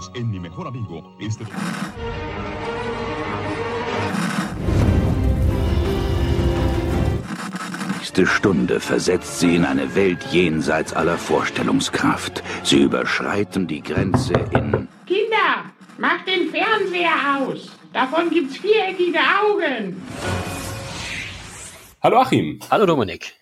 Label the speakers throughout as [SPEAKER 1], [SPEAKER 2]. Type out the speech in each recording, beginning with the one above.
[SPEAKER 1] Bienvenidos en Mi Mejor Amigo.
[SPEAKER 2] Nächste Stunde versetzt sie in eine Welt jenseits aller Vorstellungskraft. Sie überschreiten die Grenze in...
[SPEAKER 3] Kinder, macht den Fernseher aus. Davon gibt's viereckige Augen.
[SPEAKER 4] Hallo Achim.
[SPEAKER 5] Hallo Dominik.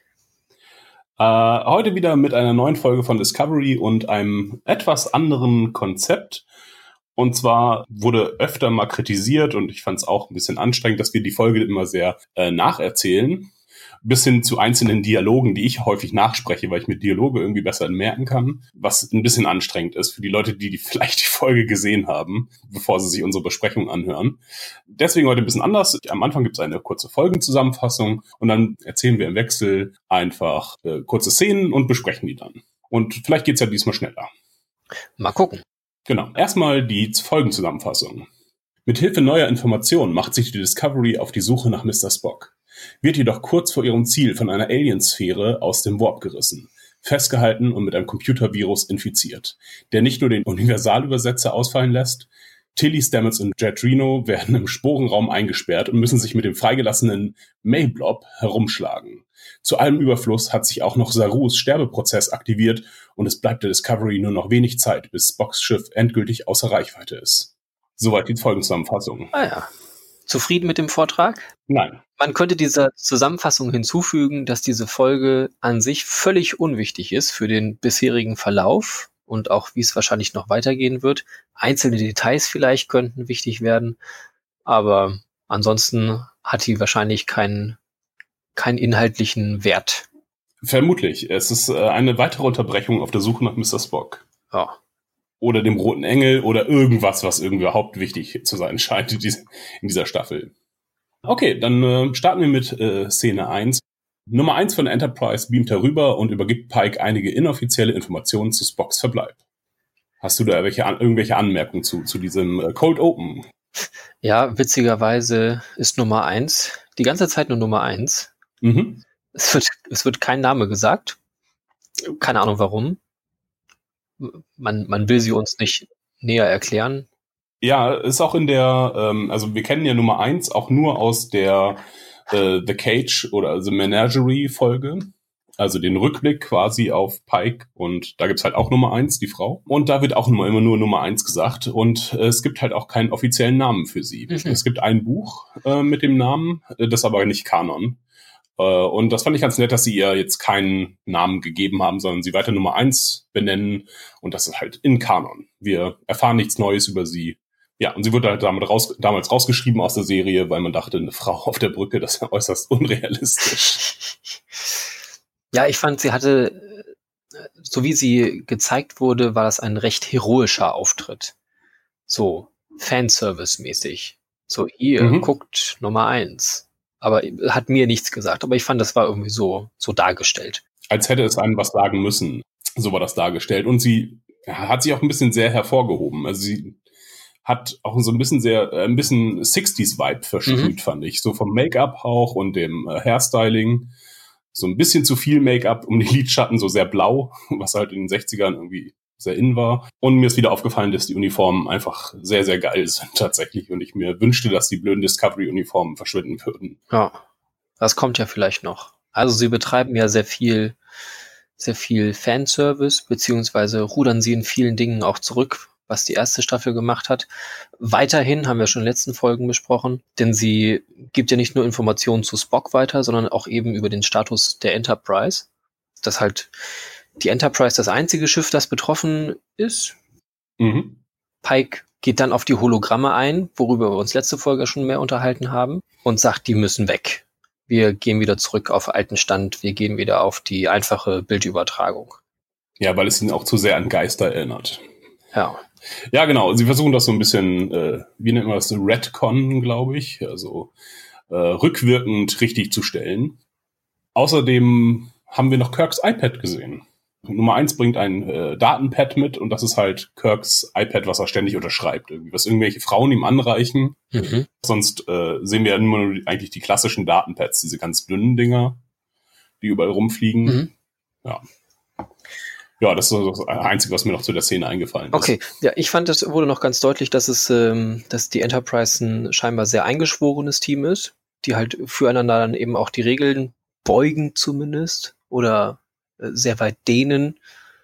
[SPEAKER 4] Heute wieder mit einer neuen Folge von Discovery und einem etwas anderen Konzept. Und zwar wurde öfter mal kritisiert und ich fand es auch ein bisschen anstrengend, dass wir die Folge immer sehr nacherzählen. Bis hin zu einzelnen Dialogen, die ich häufig nachspreche, weil ich mir Dialoge irgendwie besser merken kann, was ein bisschen anstrengend ist für die Leute, die vielleicht die Folge gesehen haben, bevor sie sich unsere Besprechung anhören. Deswegen heute ein bisschen anders. Am Anfang gibt es eine kurze Folgenzusammenfassung und dann erzählen wir im Wechsel einfach kurze Szenen und besprechen die dann. Und vielleicht geht's ja diesmal schneller.
[SPEAKER 5] Mal gucken.
[SPEAKER 4] Genau. Erstmal die Folgenzusammenfassung. Mithilfe neuer Informationen macht sich die Discovery auf die Suche nach Mr. Spock. Wird jedoch kurz vor ihrem Ziel von einer Aliensphäre aus dem Warp gerissen, festgehalten und mit einem Computervirus infiziert, der nicht nur den Universalübersetzer ausfallen lässt. Tilly, Stamets und Jet Reno werden im Sporenraum eingesperrt und müssen sich mit dem freigelassenen Mayblob herumschlagen. Zu allem Überfluss hat sich auch noch Sarus Sterbeprozess aktiviert und es bleibt der Discovery nur noch wenig Zeit, bis Spocks Schiff endgültig außer Reichweite ist. Soweit die Folgenzusammenfassung.
[SPEAKER 5] Ah ja. Zufrieden mit dem Vortrag?
[SPEAKER 4] Nein.
[SPEAKER 5] Man könnte dieser Zusammenfassung hinzufügen, dass diese Folge an sich völlig unwichtig ist für den bisherigen Verlauf und auch wie es wahrscheinlich noch weitergehen wird. Einzelne Details vielleicht könnten wichtig werden, aber ansonsten hat die wahrscheinlich keinen inhaltlichen Wert.
[SPEAKER 4] Vermutlich. Es ist eine weitere Unterbrechung auf der Suche nach Mr. Spock.
[SPEAKER 5] Ja.
[SPEAKER 4] Oder dem Roten Engel oder irgendwas, was irgendwie überhaupt wichtig zu sein scheint in dieser Staffel. Okay, dann starten wir mit Szene 1. Nummer 1 von Enterprise beamt herüber und übergibt Pike einige inoffizielle Informationen zu Spocks Verbleib. Hast du da irgendwelche Anmerkungen zu diesem Cold Open?
[SPEAKER 5] Ja, witzigerweise ist Nummer 1 die ganze Zeit nur Nummer 1.
[SPEAKER 4] Mhm.
[SPEAKER 5] Es wird kein Name gesagt. Keine Ahnung warum. Man will sie uns nicht näher erklären.
[SPEAKER 4] Ja, ist auch in der, also wir kennen ja Nummer 1 auch nur aus der The Cage oder The Menagerie Folge. Also den Rückblick quasi auf Pike und da gibt's halt auch Nummer 1, die Frau. Und da wird auch immer nur Nummer 1 gesagt und es gibt halt auch keinen offiziellen Namen für sie. Mhm. Es gibt ein Buch mit dem Namen, das aber nicht Kanon. Und das fand ich ganz nett, dass sie ihr jetzt keinen Namen gegeben haben, sondern sie weiter Nummer 1 benennen. Und das ist halt in Kanon. Wir erfahren nichts Neues über sie. Ja, und sie wurde halt damals rausgeschrieben aus der Serie, weil man dachte, eine Frau auf der Brücke, das ist äußerst unrealistisch.
[SPEAKER 5] Ja, ich fand, sie hatte, so wie sie gezeigt wurde, war das ein recht heroischer Auftritt. So Fanservice-mäßig. So, hier, guckt Nummer 1. Aber hat mir nichts gesagt. Aber ich fand, das war irgendwie so dargestellt.
[SPEAKER 4] Als hätte es einem was sagen müssen. So war das dargestellt. Und sie hat sich auch ein bisschen sehr hervorgehoben. Also sie hat auch so ein bisschen 60s-Vibe versprüht, fand ich. So vom Make-up auch und dem Hairstyling. So ein bisschen zu viel Make-up um die Lidschatten, so sehr blau, was halt in den 60ern irgendwie sehr in war. Und mir ist wieder aufgefallen, dass die Uniformen einfach sehr, sehr geil sind tatsächlich. Und ich mir wünschte, dass die blöden Discovery-Uniformen verschwinden würden.
[SPEAKER 5] Ja, das kommt ja vielleicht noch. Also sie betreiben ja sehr viel Fanservice, beziehungsweise rudern sie in vielen Dingen auch zurück, was die erste Staffel gemacht hat. Weiterhin haben wir schon in den letzten Folgen besprochen, denn sie gibt ja nicht nur Informationen zu Spock weiter, sondern auch eben über den Status der Enterprise. Dass halt die Enterprise das einzige Schiff, das betroffen ist. Mhm. Pike geht dann auf die Hologramme ein, worüber wir uns letzte Folge schon mehr unterhalten haben, und sagt, die müssen weg. Wir gehen wieder zurück auf alten Stand, wir gehen wieder auf die einfache Bildübertragung.
[SPEAKER 4] Ja, weil es ihn auch zu sehr an Geister erinnert.
[SPEAKER 5] Ja.
[SPEAKER 4] Ja, genau. Sie versuchen das so ein bisschen, wie nennt man das, Retcon, glaube ich, also rückwirkend richtig zu stellen. Außerdem haben wir noch Kirks iPad gesehen. Nummer 1 bringt ein Datenpad mit und das ist halt Kirks iPad, was er ständig unterschreibt. Was irgendwelche Frauen ihm anreichen. Mhm. Sonst sehen wir ja nur eigentlich die klassischen Datenpads, diese ganz dünnen Dinger, die überall rumfliegen. Mhm. Ja. Ja, das ist das Einzige, was mir noch zu der Szene eingefallen ist.
[SPEAKER 5] Okay, ja, ich fand, es wurde noch ganz deutlich, dass dass die Enterprise ein scheinbar sehr eingeschworenes Team ist, die halt füreinander dann eben auch die Regeln beugen zumindest oder sehr weit dehnen.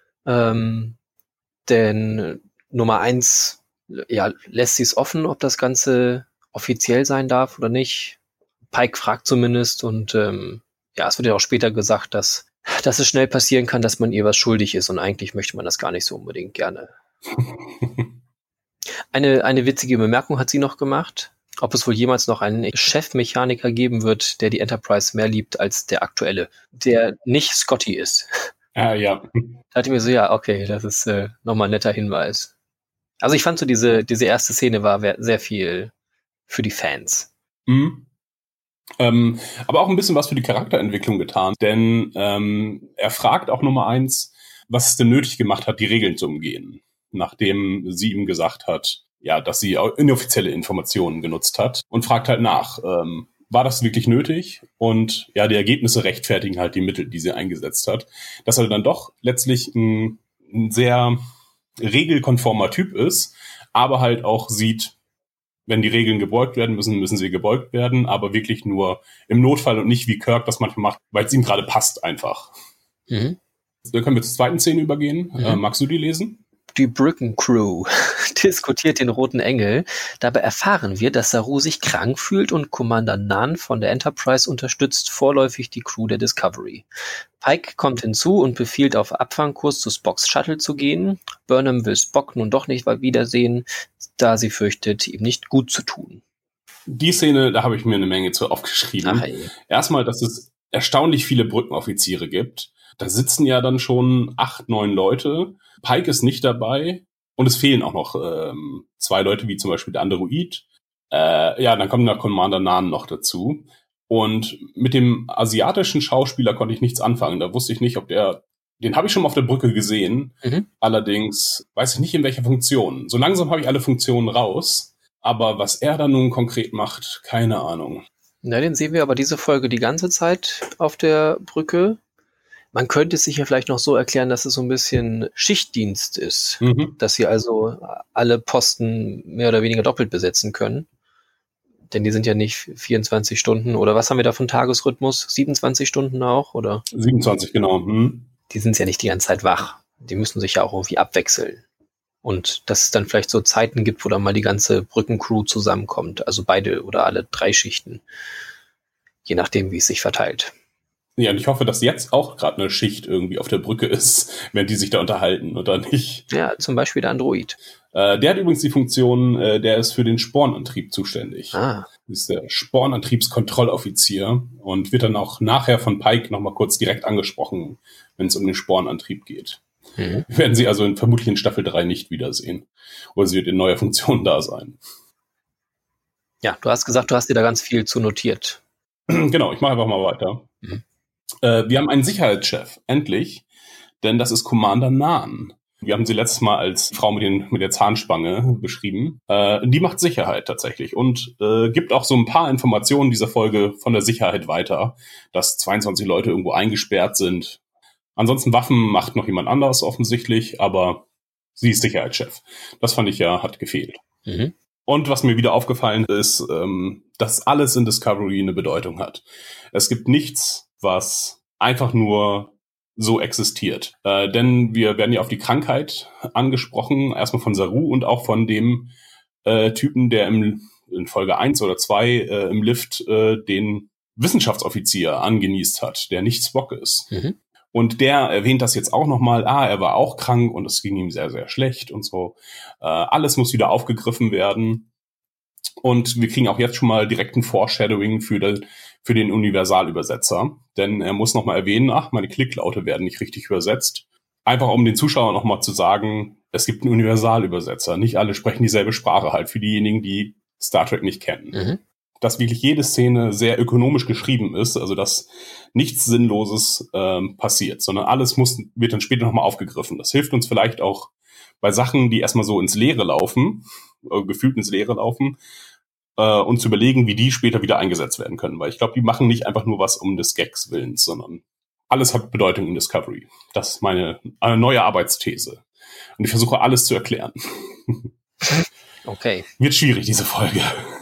[SPEAKER 5] Denn Nummer 1, ja, lässt sie es offen, ob das Ganze offiziell sein darf oder nicht. Pike fragt zumindest und ja, es wird ja auch später gesagt, dass es schnell passieren kann, dass man ihr was schuldig ist und eigentlich möchte man das gar nicht so unbedingt gerne. Eine witzige Bemerkung hat sie noch gemacht, ob es wohl jemals noch einen Chefmechaniker geben wird, der die Enterprise mehr liebt als der aktuelle, der nicht Scotty ist.
[SPEAKER 4] Ja.
[SPEAKER 5] Da dachte ich mir so, ja, okay, das ist nochmal ein netter Hinweis. Also ich fand so, diese erste Szene war sehr viel für die Fans.
[SPEAKER 4] Mhm. Aber auch ein bisschen was für die Charakterentwicklung getan, denn er fragt auch Nummer 1, was es denn nötig gemacht hat, die Regeln zu umgehen, nachdem sie ihm gesagt hat, ja, dass sie auch inoffizielle Informationen genutzt hat und fragt halt nach, war das wirklich nötig? Und ja, die Ergebnisse rechtfertigen halt die Mittel, die sie eingesetzt hat, dass er dann doch letztlich ein sehr regelkonformer Typ ist, aber halt auch sieht, wenn die Regeln gebeugt werden müssen, müssen sie gebeugt werden, aber wirklich nur im Notfall und nicht wie Kirk das manchmal macht, weil es ihm gerade passt einfach. Mhm. Dann können wir zur zweiten Szene übergehen. Magst du die lesen?
[SPEAKER 5] Die Brücken Crew diskutiert den Roten Engel. Dabei erfahren wir, dass Saru sich krank fühlt und Commander Nhan von der Enterprise unterstützt vorläufig die Crew der Discovery. Pike kommt hinzu und befiehlt, auf Abfangkurs zu Spocks Shuttle zu gehen. Burnham will Spock nun doch nicht wiedersehen, da sie fürchtet, ihm nicht gut zu tun.
[SPEAKER 4] Die Szene, da habe ich mir eine Menge zu aufgeschrieben. Erstmal, dass es erstaunlich viele Brückenoffiziere gibt. Da sitzen ja dann schon 8, 9 Leute. Pike ist nicht dabei. Und es fehlen auch noch 2 Leute, wie zum Beispiel der Android. Ja, dann kommt der Commander Nhan noch dazu. Und mit dem asiatischen Schauspieler konnte ich nichts anfangen. Da wusste ich nicht, ob den habe ich schon mal auf der Brücke gesehen. Allerdings weiß ich nicht, in welcher Funktion. So langsam habe ich alle Funktionen raus. Aber was er da nun konkret macht, keine Ahnung.
[SPEAKER 5] Na, den sehen wir aber diese Folge die ganze Zeit auf der Brücke. Man könnte es sich ja vielleicht noch so erklären, dass es so ein bisschen Schichtdienst ist. Dass sie also alle Posten mehr oder weniger doppelt besetzen können. Denn die sind ja nicht 24 Stunden. Oder was haben wir da von Tagesrhythmus? 27 Stunden auch, oder?
[SPEAKER 4] 27, genau.
[SPEAKER 5] Die sind ja nicht die ganze Zeit wach. Die müssen sich ja auch irgendwie abwechseln. Und dass es dann vielleicht so Zeiten gibt, wo dann mal die ganze Brückencrew zusammenkommt. Also beide oder alle 3 Schichten. Je nachdem, wie es sich verteilt.
[SPEAKER 4] Ja, und ich hoffe, dass jetzt auch gerade eine Schicht irgendwie auf der Brücke ist, wenn die sich da unterhalten oder nicht.
[SPEAKER 5] Ja, zum Beispiel der Android.
[SPEAKER 4] Der hat übrigens die Funktion, der ist für den Spornantrieb zuständig. Das ist der Spornantriebskontrolloffizier und wird dann auch nachher von Pike nochmal kurz direkt angesprochen, wenn es um den Spornantrieb geht. Werden sie also vermutlich in Staffel 3 nicht wiedersehen. Oder sie wird in neuer Funktion da sein.
[SPEAKER 5] Ja, du hast gesagt, du hast dir da ganz viel zu notiert.
[SPEAKER 4] Genau, ich mache einfach mal weiter. Wir haben einen Sicherheitschef, endlich, denn das ist Commander Nhan. Wir haben sie letztes Mal als Frau mit der Zahnspange beschrieben. Die macht Sicherheit tatsächlich und gibt auch so ein paar Informationen dieser Folge von der Sicherheit weiter, dass 22 Leute irgendwo eingesperrt sind. Ansonsten Waffen macht noch jemand anders offensichtlich, aber sie ist Sicherheitschef. Das fand ich ja, hat gefehlt. Und was mir wieder aufgefallen ist, dass alles in Discovery eine Bedeutung hat. Es gibt nichts, was einfach nur so existiert. Denn wir werden ja auf die Krankheit angesprochen, erstmal von Saru und auch von dem Typen, der in Folge 1 oder 2 im Lift den Wissenschaftsoffizier angenießt hat, der nicht Spock ist. Und der erwähnt das jetzt auch nochmal, er war auch krank und es ging ihm sehr, sehr schlecht und so. Alles muss wieder aufgegriffen werden. Und wir kriegen auch jetzt schon mal direkt ein Foreshadowing für den Universalübersetzer. Denn er muss nochmal erwähnen, meine Klicklaute werden nicht richtig übersetzt. Einfach um den Zuschauern nochmal zu sagen, es gibt einen Universalübersetzer. Nicht alle sprechen dieselbe Sprache halt, für diejenigen, die Star Trek nicht kennen. Dass wirklich jede Szene sehr ökonomisch geschrieben ist, also dass nichts Sinnloses passiert, sondern alles wird dann später nochmal aufgegriffen. Das hilft uns vielleicht auch bei Sachen, die erstmal so ins Leere laufen, gefühlt ins Leere laufen, und zu überlegen, wie die später wieder eingesetzt werden können. Weil ich glaube, die machen nicht einfach nur was um des Gags Willens, sondern Alles hat Bedeutung in Discovery. Das ist meine neue Arbeitsthese. Und ich versuche alles zu erklären.
[SPEAKER 5] Okay.
[SPEAKER 4] Wird schwierig, diese Folge.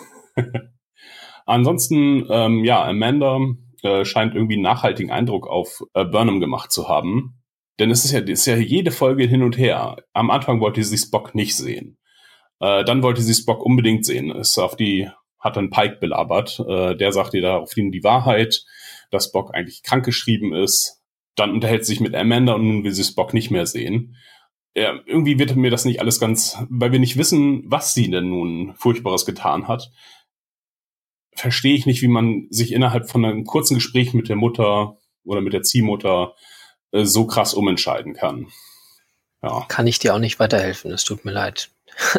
[SPEAKER 4] Ansonsten, Amanda scheint irgendwie einen nachhaltigen Eindruck auf Burnham gemacht zu haben. Denn es ist ja jede Folge hin und her. Am Anfang wollte sie Spock nicht sehen. Dann wollte sie Spock unbedingt sehen. Hat dann Pike belabert. Der sagt ihr daraufhin die Wahrheit, dass Spock eigentlich krankgeschrieben ist. Dann unterhält sie sich mit Amanda und nun will sie Spock nicht mehr sehen. Ja, irgendwie wird mir das nicht alles ganz, weil wir nicht wissen, was sie denn nun Furchtbares getan hat, verstehe ich nicht, wie man sich innerhalb von einem kurzen Gespräch mit der Mutter oder mit der Ziehmutter so krass umentscheiden kann. Ja.
[SPEAKER 5] Kann ich dir auch nicht weiterhelfen, es tut mir leid.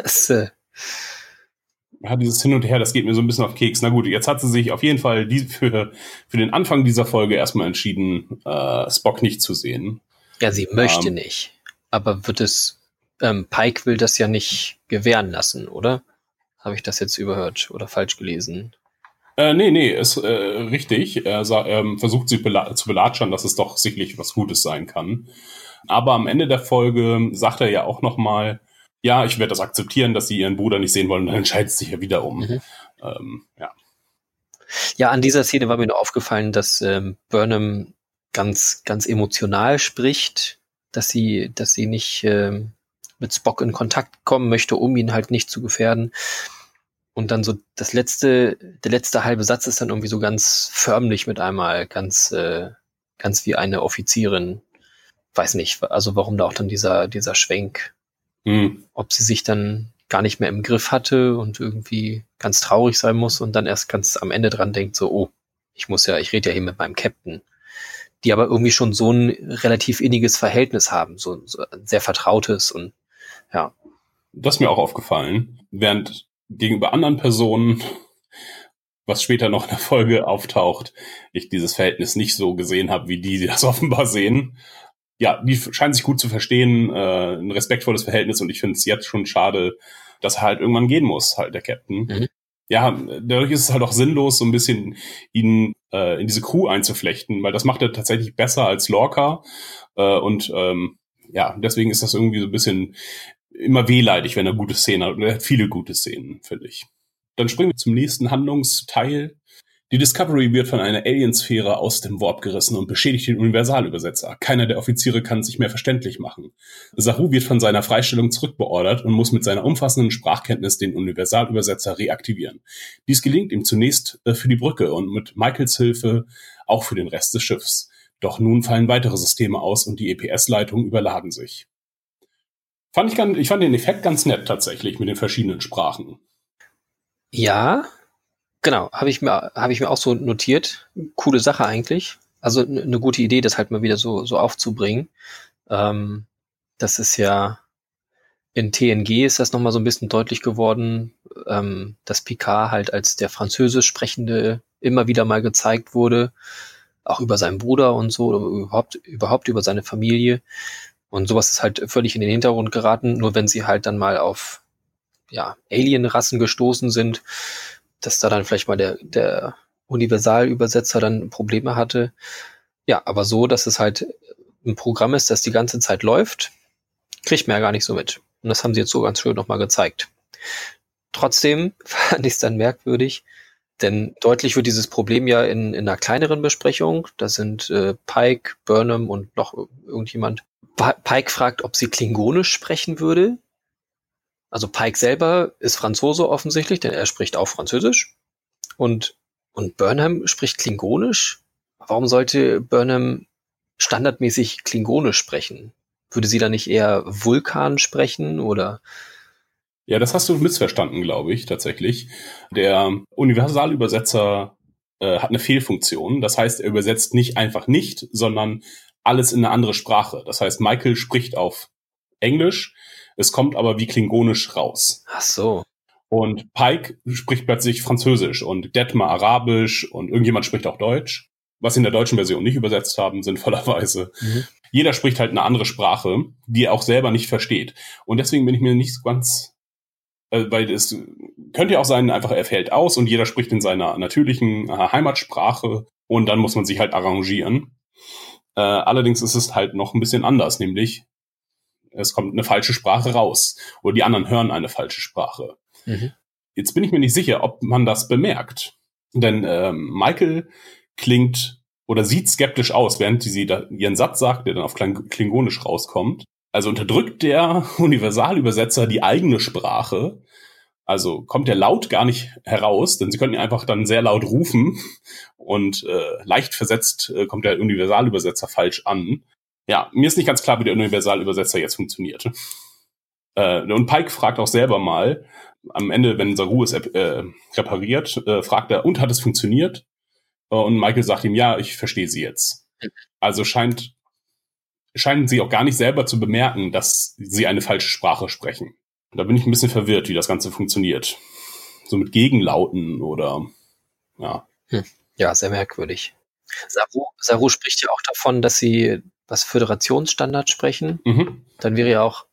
[SPEAKER 4] Dieses Hin und Her, das geht mir so ein bisschen auf Keks. Na gut, jetzt hat sie sich auf jeden Fall für den Anfang dieser Folge erstmal entschieden, Spock nicht zu sehen.
[SPEAKER 5] Ja, sie möchte nicht. Aber Pike will das ja nicht gewähren lassen, oder? Habe ich das jetzt überhört oder falsch gelesen?
[SPEAKER 4] Nee, ist richtig. Er versucht sie zu belatschern, dass es doch sicherlich was Gutes sein kann. Aber am Ende der Folge sagt er ja auch nochmal, ja, ich werde das akzeptieren, dass sie ihren Bruder nicht sehen wollen, und dann entscheidet sie sich ja wieder um. Ja.
[SPEAKER 5] Ja, an dieser Szene war mir nur aufgefallen, dass Burnham ganz, ganz emotional spricht, dass sie nicht mit Spock in Kontakt kommen möchte, um ihn halt nicht zu gefährden. Und dann so der letzte halbe Satz ist dann irgendwie so ganz förmlich mit einmal, ganz wie eine Offizierin. Weiß nicht, also warum da auch dann dieser Schwenk. Ob sie sich dann gar nicht mehr im Griff hatte und irgendwie ganz traurig sein muss und dann erst ganz am Ende dran denkt, so, oh, ich rede ja hier mit meinem Captain. Die aber irgendwie schon so ein relativ inniges Verhältnis haben, so ein sehr vertrautes und ja.
[SPEAKER 4] Das ist mir auch aufgefallen, während gegenüber anderen Personen, was später noch in der Folge auftaucht, ich dieses Verhältnis nicht so gesehen habe, wie die das offenbar sehen. Ja, die scheinen sich gut zu verstehen, ein respektvolles Verhältnis, und ich finde es jetzt schon schade, dass er halt irgendwann gehen muss, halt der Captain. Mhm. Ja, dadurch ist es halt auch sinnlos, so ein bisschen ihn in diese Crew einzuflechten, weil das macht er tatsächlich besser als Lorca, deswegen ist das irgendwie so ein bisschen immer wehleidig, wenn er gute Szenen hat, und er hat viele gute Szenen, finde ich. Dann springen wir zum nächsten Handlungsteil. Die Discovery wird von einer Aliensphäre aus dem Warp gerissen und beschädigt den Universalübersetzer. Keiner der Offiziere kann sich mehr verständlich machen. Saru wird von seiner Freistellung zurückbeordert und muss mit seiner umfassenden Sprachkenntnis den Universalübersetzer reaktivieren. Dies gelingt ihm zunächst für die Brücke und mit Michaels Hilfe auch für den Rest des Schiffs. Doch nun fallen weitere Systeme aus und die EPS-Leitungen überladen sich. Ich fand den Effekt ganz nett tatsächlich mit den verschiedenen Sprachen.
[SPEAKER 5] Ja, genau, habe ich mir auch so notiert. Coole Sache eigentlich. Also eine gute Idee, das halt mal wieder so aufzubringen. Das ist ja in TNG ist das nochmal so ein bisschen deutlich geworden, dass Picard halt als der Französisch Sprechende immer wieder mal gezeigt wurde, auch über seinen Bruder und so, oder überhaupt über seine Familie. Und sowas ist halt völlig in den Hintergrund geraten, nur wenn sie halt dann mal auf Alien-Rassen gestoßen sind, dass da dann vielleicht mal der Universalübersetzer dann Probleme hatte. Ja, aber so, dass es halt ein Programm ist, das die ganze Zeit läuft, kriegt man ja gar nicht so mit. Und das haben sie jetzt so ganz schön nochmal gezeigt. Trotzdem fand ich es dann merkwürdig, denn deutlich wird dieses Problem ja in einer kleineren Besprechung. Da sind Pike, Burnham und noch irgendjemand. Pike fragt, ob sie Klingonisch sprechen würde. Also Pike selber ist Franzose offensichtlich, denn er spricht auch Französisch. Und Burnham spricht Klingonisch. Warum sollte Burnham standardmäßig Klingonisch sprechen? Würde sie da nicht eher Vulkan sprechen oder?
[SPEAKER 4] Ja, das hast du missverstanden, glaube ich, tatsächlich. Der Universalübersetzer hat eine Fehlfunktion. Das heißt, er übersetzt nicht einfach nicht, sondern alles in eine andere Sprache. Das heißt, Michael spricht auf Englisch, es kommt aber wie Klingonisch raus.
[SPEAKER 5] Ach so.
[SPEAKER 4] Und Pike spricht plötzlich Französisch und Detmar Arabisch und irgendjemand spricht auch Deutsch. Was in der deutschen Version nicht übersetzt haben, sinnvollerweise. Mhm. Jeder spricht halt eine andere Sprache, die er auch selber nicht versteht. Und deswegen bin ich mir nicht so ganz... weil es könnte ja auch sein, einfach er fällt aus und jeder spricht in seiner natürlichen Heimatsprache und dann muss man sich halt arrangieren. Allerdings ist es halt noch ein bisschen anders, nämlich es kommt eine falsche Sprache raus oder die anderen hören eine falsche Sprache.
[SPEAKER 5] Mhm.
[SPEAKER 4] Jetzt bin ich mir nicht sicher, ob man das bemerkt. Denn Michael klingt oder sieht skeptisch aus, während sie ihren Satz sagt, der dann auf Klingonisch rauskommt. Also unterdrückt der Universalübersetzer die eigene Sprache. Also kommt der Laut gar nicht heraus, denn sie könnten einfach dann sehr laut rufen und leicht versetzt kommt der Universalübersetzer falsch an. Ja, mir ist nicht ganz klar, wie der Universalübersetzer jetzt funktioniert. Und Pike fragt auch selber mal, am Ende, wenn Saru es repariert, fragt er, und hat es funktioniert? Und Michael sagt ihm, ja, ich verstehe sie jetzt. Also scheinen sie auch gar nicht selber zu bemerken, dass sie eine falsche Sprache sprechen. Da bin ich ein bisschen verwirrt, wie das Ganze funktioniert. So mit Gegenlauten oder, ja.
[SPEAKER 5] Ja, sehr merkwürdig. Saru spricht ja auch davon, dass sie was Föderationsstandard sprechen.
[SPEAKER 4] Mhm.
[SPEAKER 5] Dann wäre ja auch,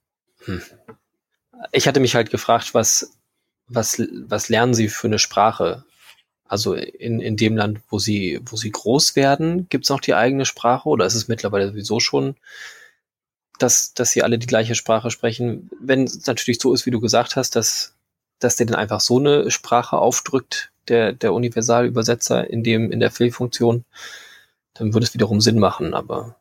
[SPEAKER 5] ich hatte mich halt gefragt, was lernen sie für eine Sprache? Also in dem Land, wo sie groß werden, gibt es noch die eigene Sprache oder ist es mittlerweile sowieso schon, dass sie alle die gleiche Sprache sprechen? Wenn es natürlich so ist, wie du gesagt hast, dass der dann einfach so eine Sprache aufdrückt, der Universalübersetzer in der Fehlfunktion, dann würde es wiederum Sinn machen, aber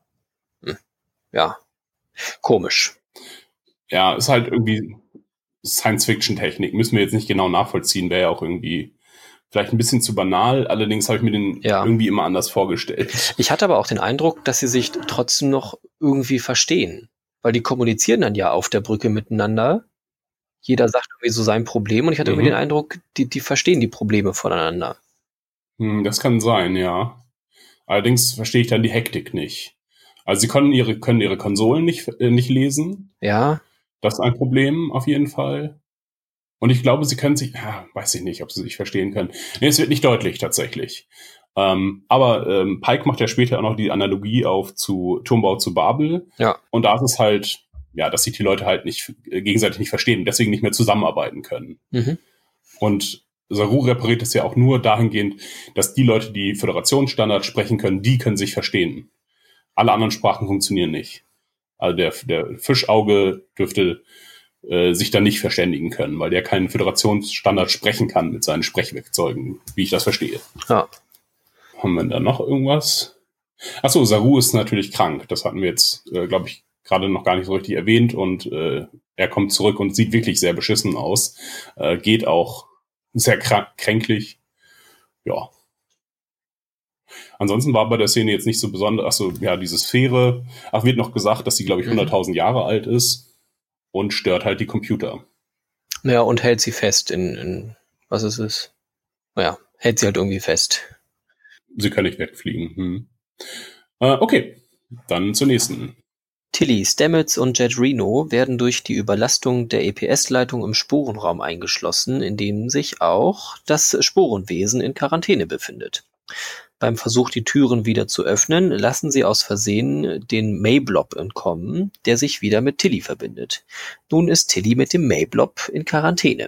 [SPEAKER 5] ja, komisch.
[SPEAKER 4] Ja, ist halt irgendwie Science-Fiction-Technik. Müssen wir jetzt nicht genau nachvollziehen, wäre ja auch irgendwie vielleicht ein bisschen zu banal. Allerdings habe ich mir den irgendwie immer anders vorgestellt.
[SPEAKER 5] Ich hatte aber auch den Eindruck, dass sie sich trotzdem noch irgendwie verstehen. Weil die kommunizieren dann ja auf der Brücke miteinander. Jeder sagt irgendwie so sein Problem und ich hatte irgendwie den Eindruck, die verstehen die Probleme voneinander.
[SPEAKER 4] Das kann sein, ja. Allerdings verstehe ich dann die Hektik nicht. Also sie können ihre Konsolen nicht lesen.
[SPEAKER 5] Ja. Das
[SPEAKER 4] ist ein Problem auf jeden Fall. Und ich glaube, sie können sich, weiß ich nicht, ob sie sich verstehen können. Nee, es wird nicht deutlich tatsächlich. Aber Pike macht ja später auch noch die Analogie auf zu Turmbau zu Babel.
[SPEAKER 5] Ja.
[SPEAKER 4] Und da ist es halt, dass sich die Leute halt nicht gegenseitig nicht verstehen und deswegen nicht mehr zusammenarbeiten können.
[SPEAKER 5] Mhm.
[SPEAKER 4] Und Saru repariert es ja auch nur dahingehend, dass die Leute, die Föderationsstandard sprechen können, die können sich verstehen. Alle anderen Sprachen funktionieren nicht. Also der Fischauge dürfte sich dann nicht verständigen können, weil der keinen Föderationsstandard sprechen kann mit seinen Sprechwerkzeugen, wie ich das verstehe.
[SPEAKER 5] Ja.
[SPEAKER 4] Haben wir da noch irgendwas? Achso, Saru ist natürlich krank. Das hatten wir jetzt, glaube ich, gerade noch gar nicht so richtig erwähnt. Und er kommt zurück und sieht wirklich sehr beschissen aus. Geht auch sehr kränklich. Ja. Ansonsten war bei der Szene jetzt nicht so besonders. Achso, diese Sphäre. Wird noch gesagt, dass sie, glaube ich, 100.000 Jahre alt ist. Und stört halt die Computer.
[SPEAKER 5] Ja, und hält sie fest in was ist es? Naja, hält sie halt irgendwie fest.
[SPEAKER 4] Sie können nicht wegfliegen. Okay, dann zur nächsten.
[SPEAKER 5] Tilly, Stamets und Jet Reno werden durch die Überlastung der EPS-Leitung im Sporenraum eingeschlossen, in dem sich auch das Sporenwesen in Quarantäne befindet. Beim Versuch, die Türen wieder zu öffnen, lassen sie aus Versehen den Mayblob entkommen, der sich wieder mit Tilly verbindet. Nun ist Tilly mit dem Mayblob in Quarantäne.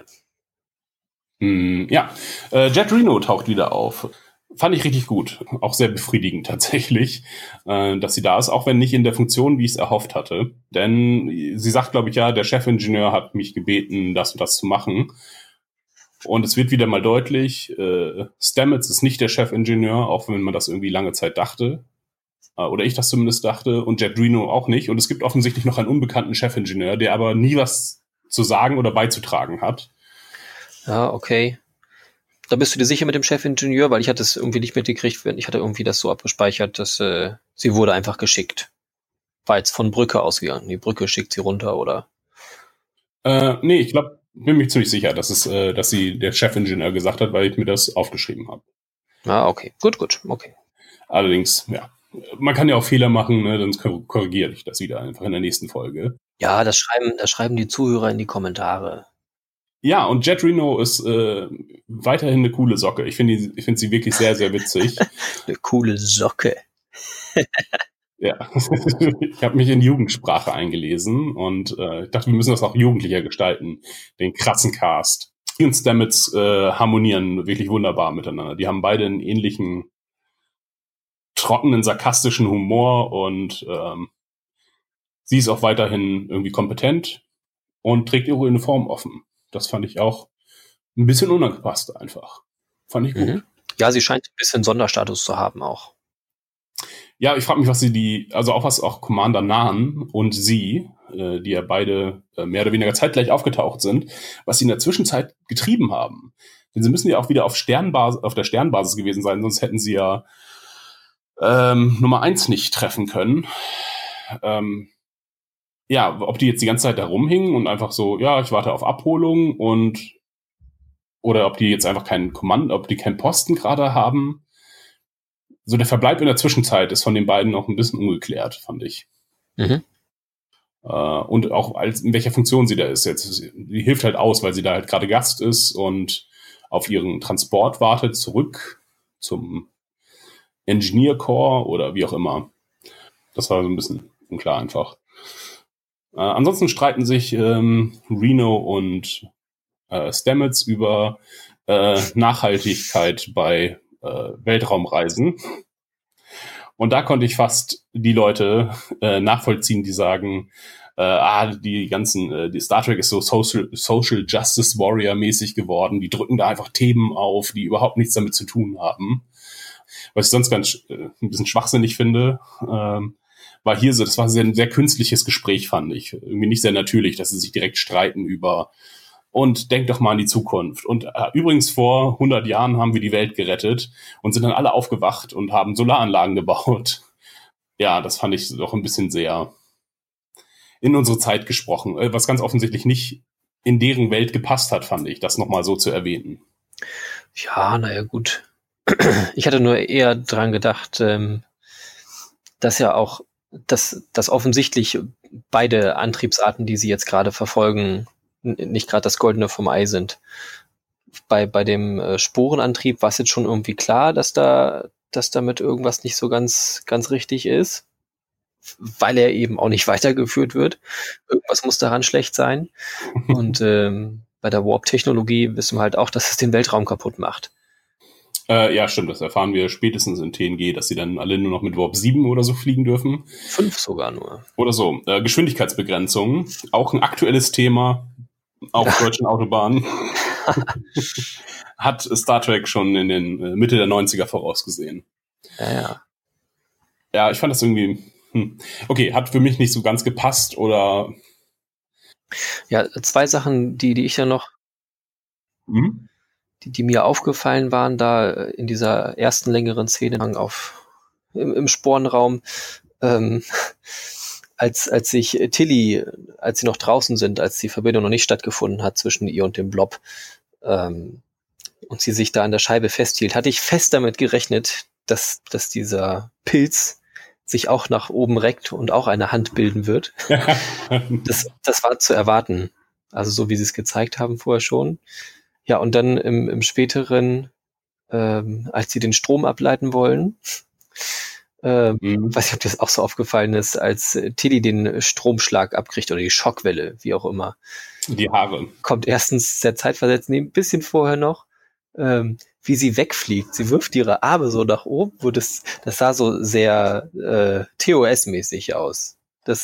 [SPEAKER 4] Jet Reno taucht wieder auf. Fand ich richtig gut. Auch sehr befriedigend tatsächlich, dass sie da ist, auch wenn nicht in der Funktion, wie ich es erhofft hatte. Denn sie sagt, glaube ich, der Chefingenieur hat mich gebeten, das und das zu machen. Und es wird wieder mal deutlich, Stamets ist nicht der Chefingenieur, auch wenn man das irgendwie lange Zeit dachte. Oder ich das zumindest dachte. Und Jet Reno auch nicht. Und es gibt offensichtlich noch einen unbekannten Chefingenieur, der aber nie was zu sagen oder beizutragen hat.
[SPEAKER 5] Ja, okay. Da bist du dir sicher mit dem Chefingenieur? Weil ich hatte es irgendwie nicht mitgekriegt. Ich hatte irgendwie das so abgespeichert, dass sie wurde einfach geschickt. War jetzt von Brücke ausgegangen. Die Brücke schickt sie runter, oder?
[SPEAKER 4] Nee, ich glaube, bin mir ziemlich sicher, dass sie der Chefingenieur gesagt hat, weil ich mir das aufgeschrieben habe.
[SPEAKER 5] Ah, okay. Gut, okay.
[SPEAKER 4] Allerdings, man kann ja auch Fehler machen, ne? Dann korrigiere ich das wieder einfach in der nächsten Folge.
[SPEAKER 5] Ja, das schreiben die Zuhörer in die Kommentare.
[SPEAKER 4] Ja, und Jet Reno ist weiterhin eine coole Socke. Ich finde sie wirklich sehr, sehr witzig.
[SPEAKER 5] Eine coole Socke.
[SPEAKER 4] Ja, ich habe mich in Jugendsprache eingelesen und ich dachte, wir müssen das auch jugendlicher gestalten, den krassen Cast. Die und Stamets harmonieren wirklich wunderbar miteinander. Die haben beide einen ähnlichen trockenen, sarkastischen Humor und sie ist auch weiterhin irgendwie kompetent und trägt ihre Uniform offen. Das fand ich auch ein bisschen unangepasst einfach. Fand ich gut.
[SPEAKER 5] Ja, sie scheint ein bisschen Sonderstatus zu haben auch.
[SPEAKER 4] Ja, ich frage mich, was auch Commander Nahn und sie, die ja beide mehr oder weniger zeitgleich aufgetaucht sind, was sie in der Zwischenzeit getrieben haben. Denn sie müssen ja auch wieder auf der Sternbasis gewesen sein, sonst hätten sie ja Nummer 1 nicht treffen können. Ja, ob die jetzt die ganze Zeit da rumhingen und einfach so, ja, ich warte auf Abholung oder ob die jetzt einfach ob die keinen Posten gerade haben. So der Verbleib in der Zwischenzeit ist von den beiden noch ein bisschen ungeklärt, fand ich. Und auch in welcher Funktion sie da ist jetzt. Sie hilft halt aus, weil sie da halt gerade Gast ist und auf ihren Transport wartet, zurück zum Engineer Corps oder wie auch immer. Das war so ein bisschen unklar einfach. Ansonsten streiten sich Reno und Stamets über Nachhaltigkeit bei Weltraumreisen. Und da konnte ich fast die Leute nachvollziehen, die sagen, die Star Trek ist so Social Justice Warrior mäßig geworden. Die drücken da einfach Themen auf, die überhaupt nichts damit zu tun haben. Was ich sonst ganz ein bisschen schwachsinnig finde, war hier so, das war ein sehr künstliches Gespräch, fand ich. Irgendwie nicht sehr natürlich, dass sie sich direkt streiten über und denk doch mal an die Zukunft. Und übrigens vor 100 Jahren haben wir die Welt gerettet und sind dann alle aufgewacht und haben Solaranlagen gebaut. Ja, das fand ich doch ein bisschen sehr in unsere Zeit gesprochen, was ganz offensichtlich nicht in deren Welt gepasst hat, fand ich, das nochmal so zu erwähnen.
[SPEAKER 5] Ja, naja, gut. Ich hatte nur eher dran gedacht, dass ja auch, dass offensichtlich beide Antriebsarten, die sie jetzt gerade verfolgen, nicht gerade das Goldene vom Ei sind. Bei dem Sporenantrieb war es jetzt schon irgendwie klar, dass damit irgendwas nicht so ganz richtig ist, weil er eben auch nicht weitergeführt wird. Irgendwas muss daran schlecht sein. Und bei der Warp-Technologie wissen wir halt auch, dass es den Weltraum kaputt macht.
[SPEAKER 4] Ja, stimmt, das erfahren wir spätestens in TNG, dass sie dann alle nur noch mit Warp 7 oder so fliegen dürfen.
[SPEAKER 5] 5 sogar nur.
[SPEAKER 4] Oder so. Geschwindigkeitsbegrenzung, auch ein aktuelles Thema auf deutschen Autobahnen. Hat Star Trek schon in den Mitte der 90er vorausgesehen.
[SPEAKER 5] Ja.
[SPEAKER 4] Ja, ich fand das irgendwie, okay, hat für mich nicht so ganz gepasst oder...
[SPEAKER 5] Ja, 2 Sachen, die ich ja noch... Die mir aufgefallen waren, da in dieser ersten längeren Szene im Sporenraum, als sich Tilly, als sie noch draußen sind, als die Verbindung noch nicht stattgefunden hat zwischen ihr und dem Blob, und sie sich da an der Scheibe festhielt, hatte ich fest damit gerechnet, dass dieser Pilz sich auch nach oben reckt und auch eine Hand bilden wird. Das war zu erwarten. Also so wie sie es gezeigt haben vorher schon. Ja, und dann im späteren, als sie den Strom ableiten wollen, weiß nicht, ob dir das auch so aufgefallen ist, als Tilly den Stromschlag abkriegt oder die Schockwelle, wie auch immer.
[SPEAKER 4] Die Haare.
[SPEAKER 5] Kommt erstens sehr zeitversetzt, ein bisschen vorher noch, wie sie wegfliegt. Sie wirft ihre Arme so nach oben, das sah so sehr TOS-mäßig aus.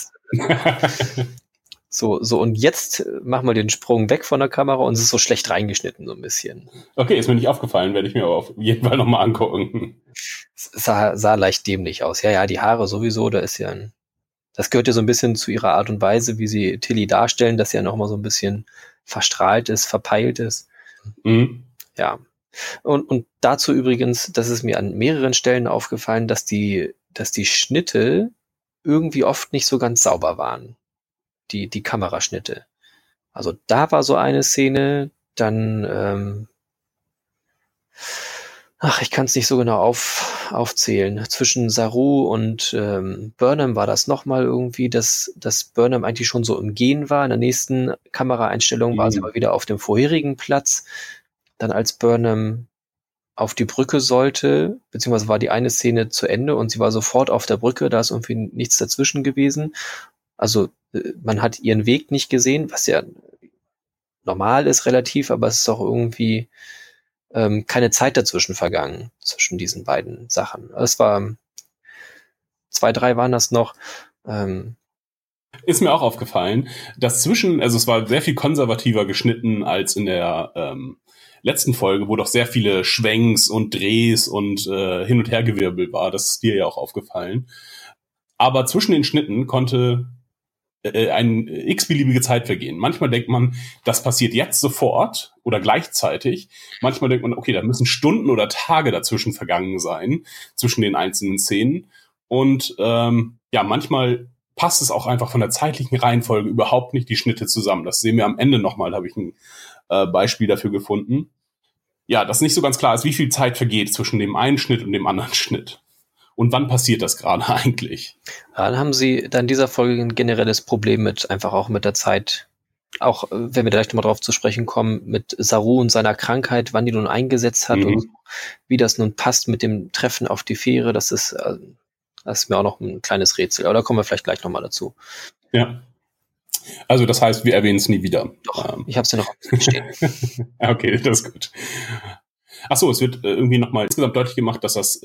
[SPEAKER 5] So, und jetzt machen wir den Sprung weg von der Kamera und es ist so schlecht reingeschnitten, so ein bisschen.
[SPEAKER 4] Okay, ist mir nicht aufgefallen, werde ich mir aber auf jeden Fall nochmal angucken.
[SPEAKER 5] Es sah leicht dämlich aus. Ja, die Haare sowieso, das gehört ja so ein bisschen zu ihrer Art und Weise, wie sie Tilly darstellen, dass sie ja nochmal so ein bisschen verstrahlt ist, verpeilt ist. Ja. Und dazu übrigens, das ist mir an mehreren Stellen aufgefallen, dass die Schnitte irgendwie oft nicht so ganz sauber waren. Die Kameraschnitte. Also da war so eine Szene, dann ich kann es nicht so genau aufzählen. Zwischen Saru und Burnham war das nochmal irgendwie, dass Burnham eigentlich schon so im Gehen war. In der nächsten Kameraeinstellung war sie aber wieder auf dem vorherigen Platz. Dann als Burnham auf die Brücke sollte, beziehungsweise war die eine Szene zu Ende und sie war sofort auf der Brücke, da ist irgendwie nichts dazwischen gewesen. Also man hat ihren Weg nicht gesehen, was ja normal ist relativ, aber es ist auch irgendwie keine Zeit dazwischen vergangen, zwischen diesen beiden Sachen. Es war 2, 3 waren das noch.
[SPEAKER 4] Ist mir auch aufgefallen, dass also es war sehr viel konservativer geschnitten als in der letzten Folge, wo doch sehr viele Schwenks und Drehs und Hin- und Hergewirbel war. Das ist dir ja auch aufgefallen. Aber zwischen den Schnitten konnte eine x-beliebige Zeit vergehen. Manchmal denkt man, das passiert jetzt sofort oder gleichzeitig. Manchmal denkt man, okay, da müssen Stunden oder Tage dazwischen vergangen sein, zwischen den einzelnen Szenen. Und manchmal passt es auch einfach von der zeitlichen Reihenfolge überhaupt nicht die Schnitte zusammen. Das sehen wir am Ende nochmal, da habe ich ein Beispiel dafür gefunden. Ja, dass nicht so ganz klar ist, wie viel Zeit vergeht zwischen dem einen Schnitt und dem anderen Schnitt. Und wann passiert das gerade eigentlich?
[SPEAKER 5] Ja, dann haben sie da in dieser Folge ein generelles Problem einfach auch mit der Zeit. Auch wenn wir gleich nochmal drauf zu sprechen kommen, mit Saru und seiner Krankheit, wann die nun eingesetzt hat und wie das nun passt mit dem Treffen auf die Fähre, das ist mir auch noch ein kleines Rätsel. Aber da kommen wir vielleicht gleich nochmal dazu.
[SPEAKER 4] Ja. Also das heißt, wir erwähnen es nie wieder.
[SPEAKER 5] Doch, ich habe es ja noch stehen.
[SPEAKER 4] Okay, das ist gut. Achso, es wird irgendwie nochmal insgesamt deutlich gemacht, dass das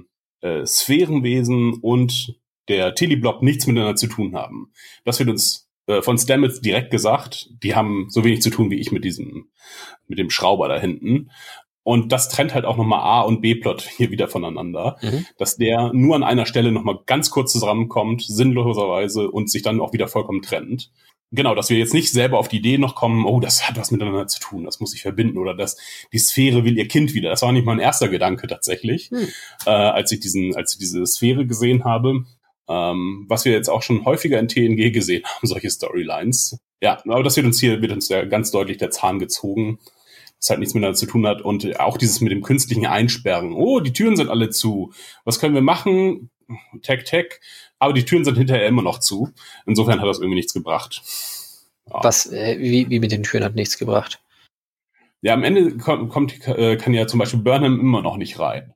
[SPEAKER 4] Sphärenwesen und der Teleblob nichts miteinander zu tun haben. Das wird uns von Stamets direkt gesagt. Die haben so wenig zu tun wie ich mit dem Schrauber da hinten. Und das trennt halt auch nochmal A- und B-Plot hier wieder voneinander. Dass der nur an einer Stelle nochmal ganz kurz zusammenkommt, sinnloserweise, und sich dann auch wieder vollkommen trennt. Genau, dass wir jetzt nicht selber auf die Idee noch kommen, oh, das hat was miteinander zu tun, das muss sich verbinden, oder die Sphäre will ihr Kind wieder. Das war nicht mein erster Gedanke tatsächlich, als ich diese Sphäre gesehen habe. Was wir jetzt auch schon häufiger in TNG gesehen haben, solche Storylines. Ja, aber das wird uns ja ganz deutlich der Zahn gezogen. Das halt nichts miteinander zu tun hat. Und auch dieses mit dem künstlichen Einsperren. Oh, die Türen sind alle zu. Was können wir machen? Tech. Aber die Türen sind hinterher immer noch zu. Insofern hat das irgendwie nichts gebracht. Ja.
[SPEAKER 5] Wie mit den Türen hat nichts gebracht?
[SPEAKER 4] Ja, am Ende kann ja zum Beispiel Burnham immer noch nicht rein.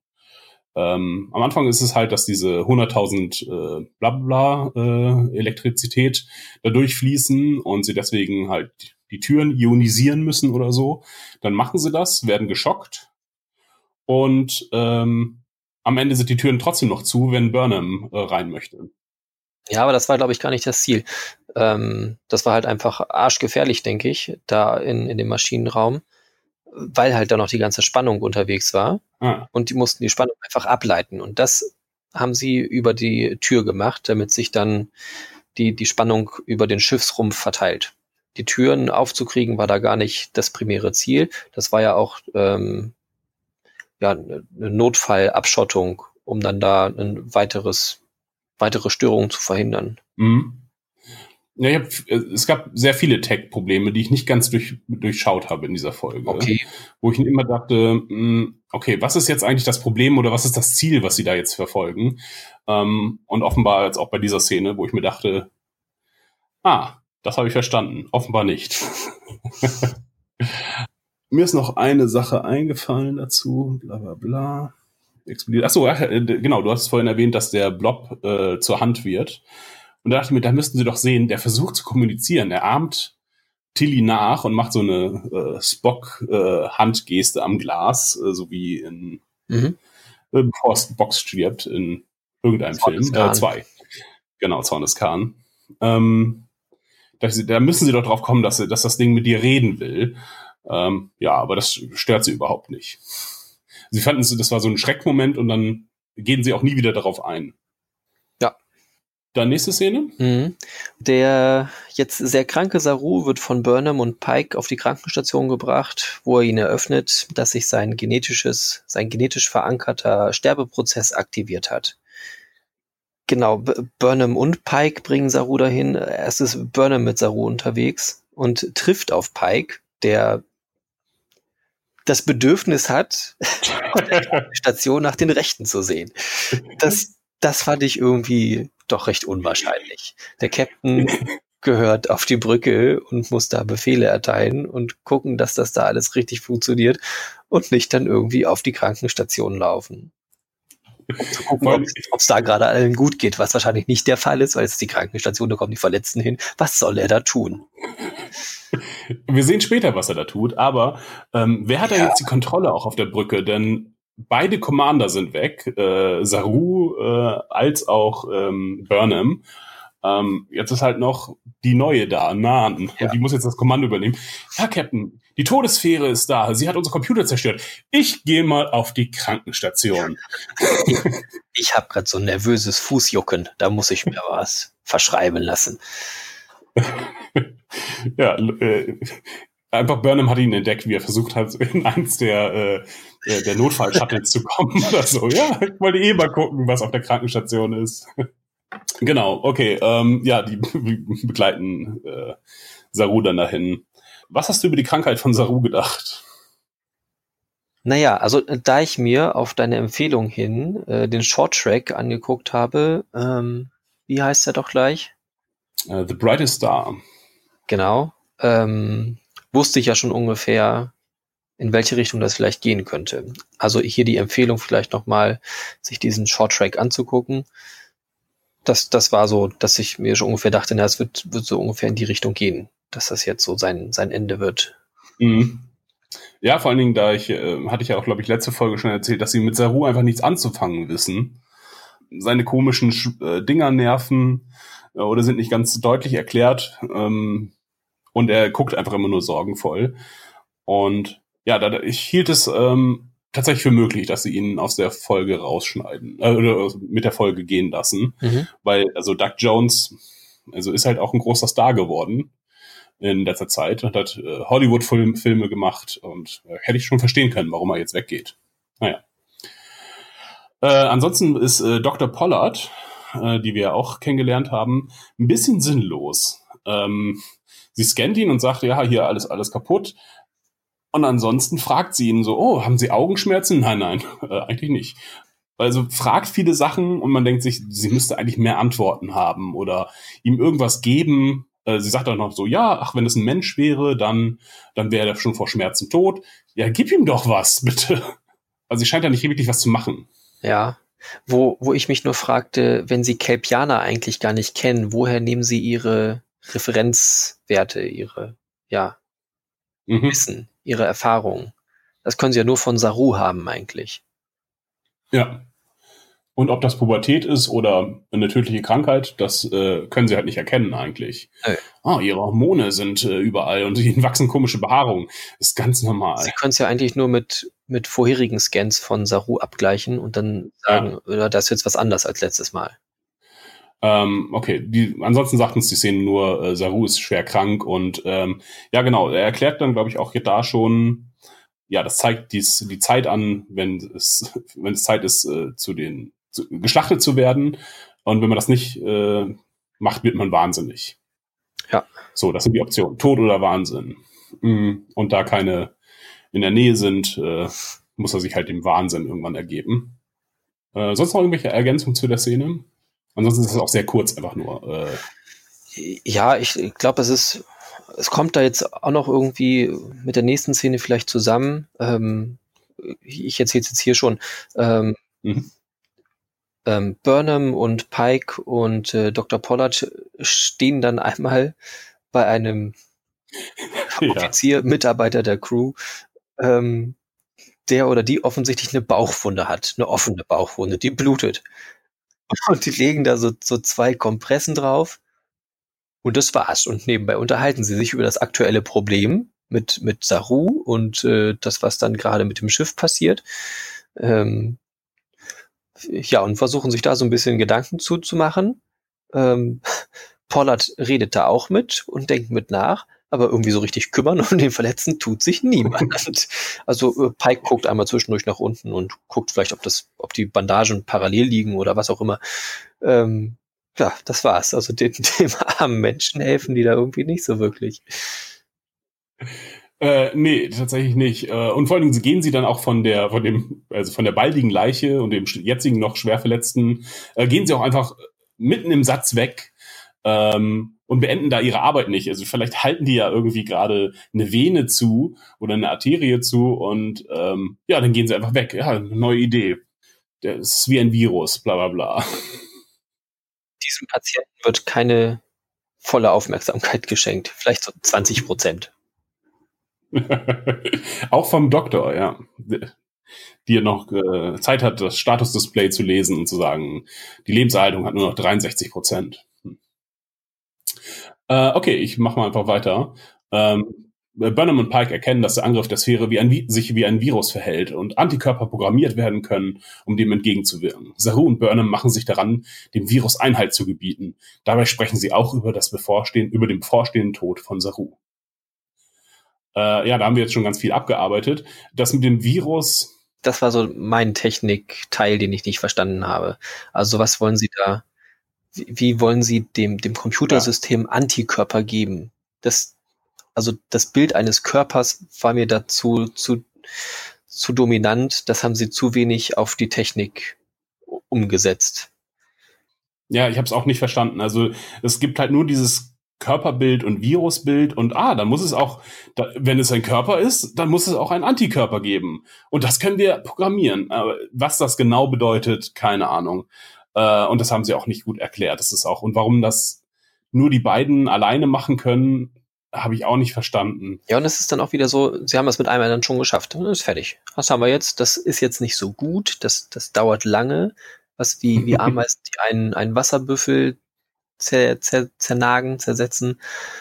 [SPEAKER 4] Am Anfang ist es halt, dass diese 100.000 Elektrizität da durchfließen und sie deswegen halt die Türen ionisieren müssen oder so. Dann machen sie das, werden geschockt und am Ende sind die Türen trotzdem noch zu, wenn Burnham rein möchte.
[SPEAKER 5] Ja, aber das war, glaube ich, gar nicht das Ziel. Das war halt einfach arschgefährlich, denke ich, da in dem Maschinenraum, weil halt da noch die ganze Spannung unterwegs war. Und die mussten die Spannung einfach ableiten. Und das haben sie über die Tür gemacht, damit sich dann die Spannung über den Schiffsrumpf verteilt. Die Türen aufzukriegen war da gar nicht das primäre Ziel. Das war ja auch eine Notfallabschottung, um dann da weitere Störungen zu verhindern.
[SPEAKER 4] Ja, es gab sehr viele Tech-Probleme, die ich nicht ganz durchschaut habe in dieser Folge.
[SPEAKER 5] Okay.
[SPEAKER 4] Wo ich immer dachte, okay, was ist jetzt eigentlich das Problem oder was ist das Ziel, was sie da jetzt verfolgen? Und offenbar jetzt auch bei dieser Szene, wo ich mir dachte, das habe ich verstanden. Offenbar nicht. Mir ist noch eine Sache eingefallen dazu, bla bla bla. Explodiert. Achso, genau, du hast vorhin erwähnt, dass der Blob zur Hand wird. Und da dachte ich mir, da müssten sie doch sehen, der versucht zu kommunizieren. Er ahmt Tilly nach und macht so eine Spock-Handgeste am Glas, so wie bevor Spock stirbt in irgendeinem Film. 2. Genau, Zorn des Khan. Da müssen sie doch drauf kommen, dass das Ding mit dir reden will. Aber das stört sie überhaupt nicht. Sie fanden, das war so ein Schreckmoment und dann gehen sie auch nie wieder darauf ein.
[SPEAKER 5] Ja.
[SPEAKER 4] Dann nächste Szene.
[SPEAKER 5] Der jetzt sehr kranke Saru wird von Burnham und Pike auf die Krankenstation gebracht, wo er ihn eröffnet, dass sich sein genetisch verankerter Sterbeprozess aktiviert hat. Genau, Burnham und Pike bringen Saru dahin. Erst ist Burnham mit Saru unterwegs und trifft auf Pike, der das Bedürfnis hat, auf der Station nach den Rechten zu sehen. Das fand ich irgendwie doch recht unwahrscheinlich. Der Captain gehört auf die Brücke und muss da Befehle erteilen und gucken, dass das da alles richtig funktioniert und nicht dann irgendwie auf die Krankenstation laufen. Um zu gucken, ob es da gerade allen gut geht, was wahrscheinlich nicht der Fall ist, weil es ist die Krankenstation, da kommen die Verletzten hin. Was soll er da tun?
[SPEAKER 4] Wir sehen später, was er da tut, aber wer hat da jetzt die Kontrolle auch auf der Brücke? Denn beide Commander sind weg, Saru als auch Burnham. Jetzt ist halt noch die neue da, Nahn.
[SPEAKER 5] Ja.
[SPEAKER 4] Und die muss jetzt das Kommando übernehmen. Ja, Captain, die Todessphäre ist da. Sie hat unsere Computer zerstört. Ich gehe mal auf die Krankenstation.
[SPEAKER 5] Ich habe gerade so ein nervöses Fußjucken. Da muss ich mir was verschreiben lassen.
[SPEAKER 4] Ja, einfach Burnham hat ihn entdeckt, wie er versucht hat, in eins der Notfall-Shuttles zu kommen oder so. Ja, ich wollte mal gucken, was auf der Krankenstation ist. Genau, okay. Die begleiten Saru dann dahin. Was hast du über die Krankheit von Saru gedacht?
[SPEAKER 5] Naja, also da ich mir auf deine Empfehlung hin den Short-Track angeguckt habe, wie heißt der doch gleich?
[SPEAKER 4] The Brightest Star.
[SPEAKER 5] Genau. Wusste ich ja schon ungefähr, in welche Richtung das vielleicht gehen könnte. Also hier die Empfehlung vielleicht nochmal, sich diesen Short-Track anzugucken. Das war so, dass ich mir schon ungefähr dachte, es wird so ungefähr in die Richtung gehen, dass das jetzt so sein Ende wird.
[SPEAKER 4] Mhm. Ja, vor allen Dingen, hatte ich ja auch, glaube ich, letzte Folge schon erzählt, dass sie mit Saru einfach nichts anzufangen wissen. Seine komischen Dinger nerven oder sind nicht ganz deutlich erklärt. Und er guckt einfach immer nur sorgenvoll. Und ja, ich hielt es tatsächlich für möglich, dass sie ihn aus der Folge rausschneiden oder mit der Folge gehen lassen.
[SPEAKER 5] Mhm.
[SPEAKER 4] Weil, also Doug Jones, ist halt auch ein großer Star geworden in letzter Zeit und hat Hollywood-Filme gemacht und hätte ich schon verstehen können, warum er jetzt weggeht. Naja. Ansonsten ist Dr. Pollard, die wir auch kennengelernt haben, ein bisschen sinnlos. Sie scannt ihn und sagt, ja, hier alles kaputt. Und ansonsten fragt sie ihn so, oh, haben Sie Augenschmerzen? Nein, eigentlich nicht. Also fragt viele Sachen und man denkt sich, sie müsste eigentlich mehr Antworten haben oder ihm irgendwas geben. Sie sagt auch noch so, ja, ach, wenn es ein Mensch wäre, dann wäre er schon vor Schmerzen tot. Ja, gib ihm doch was, bitte. Also sie scheint ja nicht wirklich was zu machen.
[SPEAKER 5] Ja, wo ich mich nur fragte, wenn Sie Kelpianer eigentlich gar nicht kennen, woher nehmen Sie Ihre Referenzwerte, Ihre Wissen, Ihre Erfahrungen? Das können Sie ja nur von Saru haben eigentlich.
[SPEAKER 4] Ja. Und ob das Pubertät ist oder eine tödliche Krankheit, das können sie halt nicht erkennen eigentlich. Ihre Hormone sind überall und ihnen wachsen komische Behaarungen. Das ist ganz normal.
[SPEAKER 5] Sie können es ja eigentlich nur mit vorherigen Scans von Saru abgleichen und dann sagen, das ist jetzt was anderes als letztes Mal.
[SPEAKER 4] Okay, ansonsten sagt uns die Szene nur, Saru ist schwer krank und ja genau, er erklärt dann, glaube ich, auch da schon, ja, das zeigt die Zeit an, wenn es Zeit ist, geschlachtet zu werden. Und wenn man das nicht macht, wird man wahnsinnig.
[SPEAKER 5] Ja.
[SPEAKER 4] So, das sind die Optionen. Tod oder Wahnsinn. Und da keine in der Nähe sind, muss er sich halt dem Wahnsinn irgendwann ergeben. Sonst noch irgendwelche Ergänzungen zu der Szene? Ansonsten ist es auch sehr kurz einfach nur.
[SPEAKER 5] Ja, ich glaube, es kommt da jetzt auch noch irgendwie mit der nächsten Szene vielleicht zusammen. Ich erzähle es jetzt hier schon. Burnham und Pike und Dr. Pollard stehen dann einmal bei einem Offizier, Mitarbeiter der Crew, der oder die offensichtlich eine Bauchwunde hat, eine offene Bauchwunde, die blutet. Und die legen da so 2 Kompressen drauf und das war's. Und nebenbei unterhalten sie sich über das aktuelle Problem mit Saru und das, was dann gerade mit dem Schiff passiert. Ja, und versuchen sich da so ein bisschen Gedanken zuzumachen. Pollard redet da auch mit und denkt mit nach, aber irgendwie so richtig kümmern um den Verletzten tut sich niemand. Also Pike guckt einmal zwischendurch nach unten und guckt vielleicht, ob die Bandagen parallel liegen oder was auch immer. Ja, das war's. Also dem armen Menschen helfen die da irgendwie nicht so wirklich.
[SPEAKER 4] Nee, tatsächlich nicht. Und vor allen Dingen gehen sie dann auch von der baldigen Leiche und dem jetzigen noch schwer Verletzten, gehen sie auch einfach mitten im Satz weg und beenden da ihre Arbeit nicht. Also vielleicht halten die ja irgendwie gerade eine Vene zu oder eine Arterie zu und ja, dann gehen sie einfach weg. Ja, eine neue Idee. Das ist wie ein Virus, bla bla bla.
[SPEAKER 5] Diesem Patienten wird keine volle Aufmerksamkeit geschenkt. Vielleicht so 20%.
[SPEAKER 4] Auch vom Doktor, ja. die noch Zeit hat, das Statusdisplay zu lesen und zu sagen, die Lebenserhaltung hat nur noch 63%. Okay, ich mache mal einfach weiter. Burnham und Pike erkennen, dass der Angriff der Sphäre sich wie ein Virus verhält und Antikörper programmiert werden können, um dem entgegenzuwirken. Saru und Burnham machen sich daran, dem Virus Einhalt zu gebieten. Dabei sprechen sie auch über den bevorstehenden Tod von Saru. Da haben wir jetzt schon ganz viel abgearbeitet. Das mit dem Virus...
[SPEAKER 5] Das war so mein Technikteil, den ich nicht verstanden habe. Also was wollen Sie da... Wie wollen Sie dem Computersystem Antikörper geben? Das Bild eines Körpers war mir dazu zu dominant. Das haben Sie zu wenig auf die Technik umgesetzt.
[SPEAKER 4] Ja, ich habe es auch nicht verstanden. Also es gibt halt nur dieses Körperbild und Virusbild und dann muss es auch, wenn es ein Körper ist, dann muss es auch einen Antikörper geben. Und das können wir programmieren. Aber was das genau bedeutet, keine Ahnung. Und das haben sie auch nicht gut erklärt. Das ist auch, und warum das nur die beiden alleine machen können, habe ich auch nicht verstanden.
[SPEAKER 5] Ja, und es ist dann auch wieder so, sie haben das mit einmal dann schon geschafft. Das ist fertig. Was haben wir jetzt? Das ist jetzt nicht so gut. Das dauert lange. Was wie Ameisen, die einen Wasserbüffel zersetzen.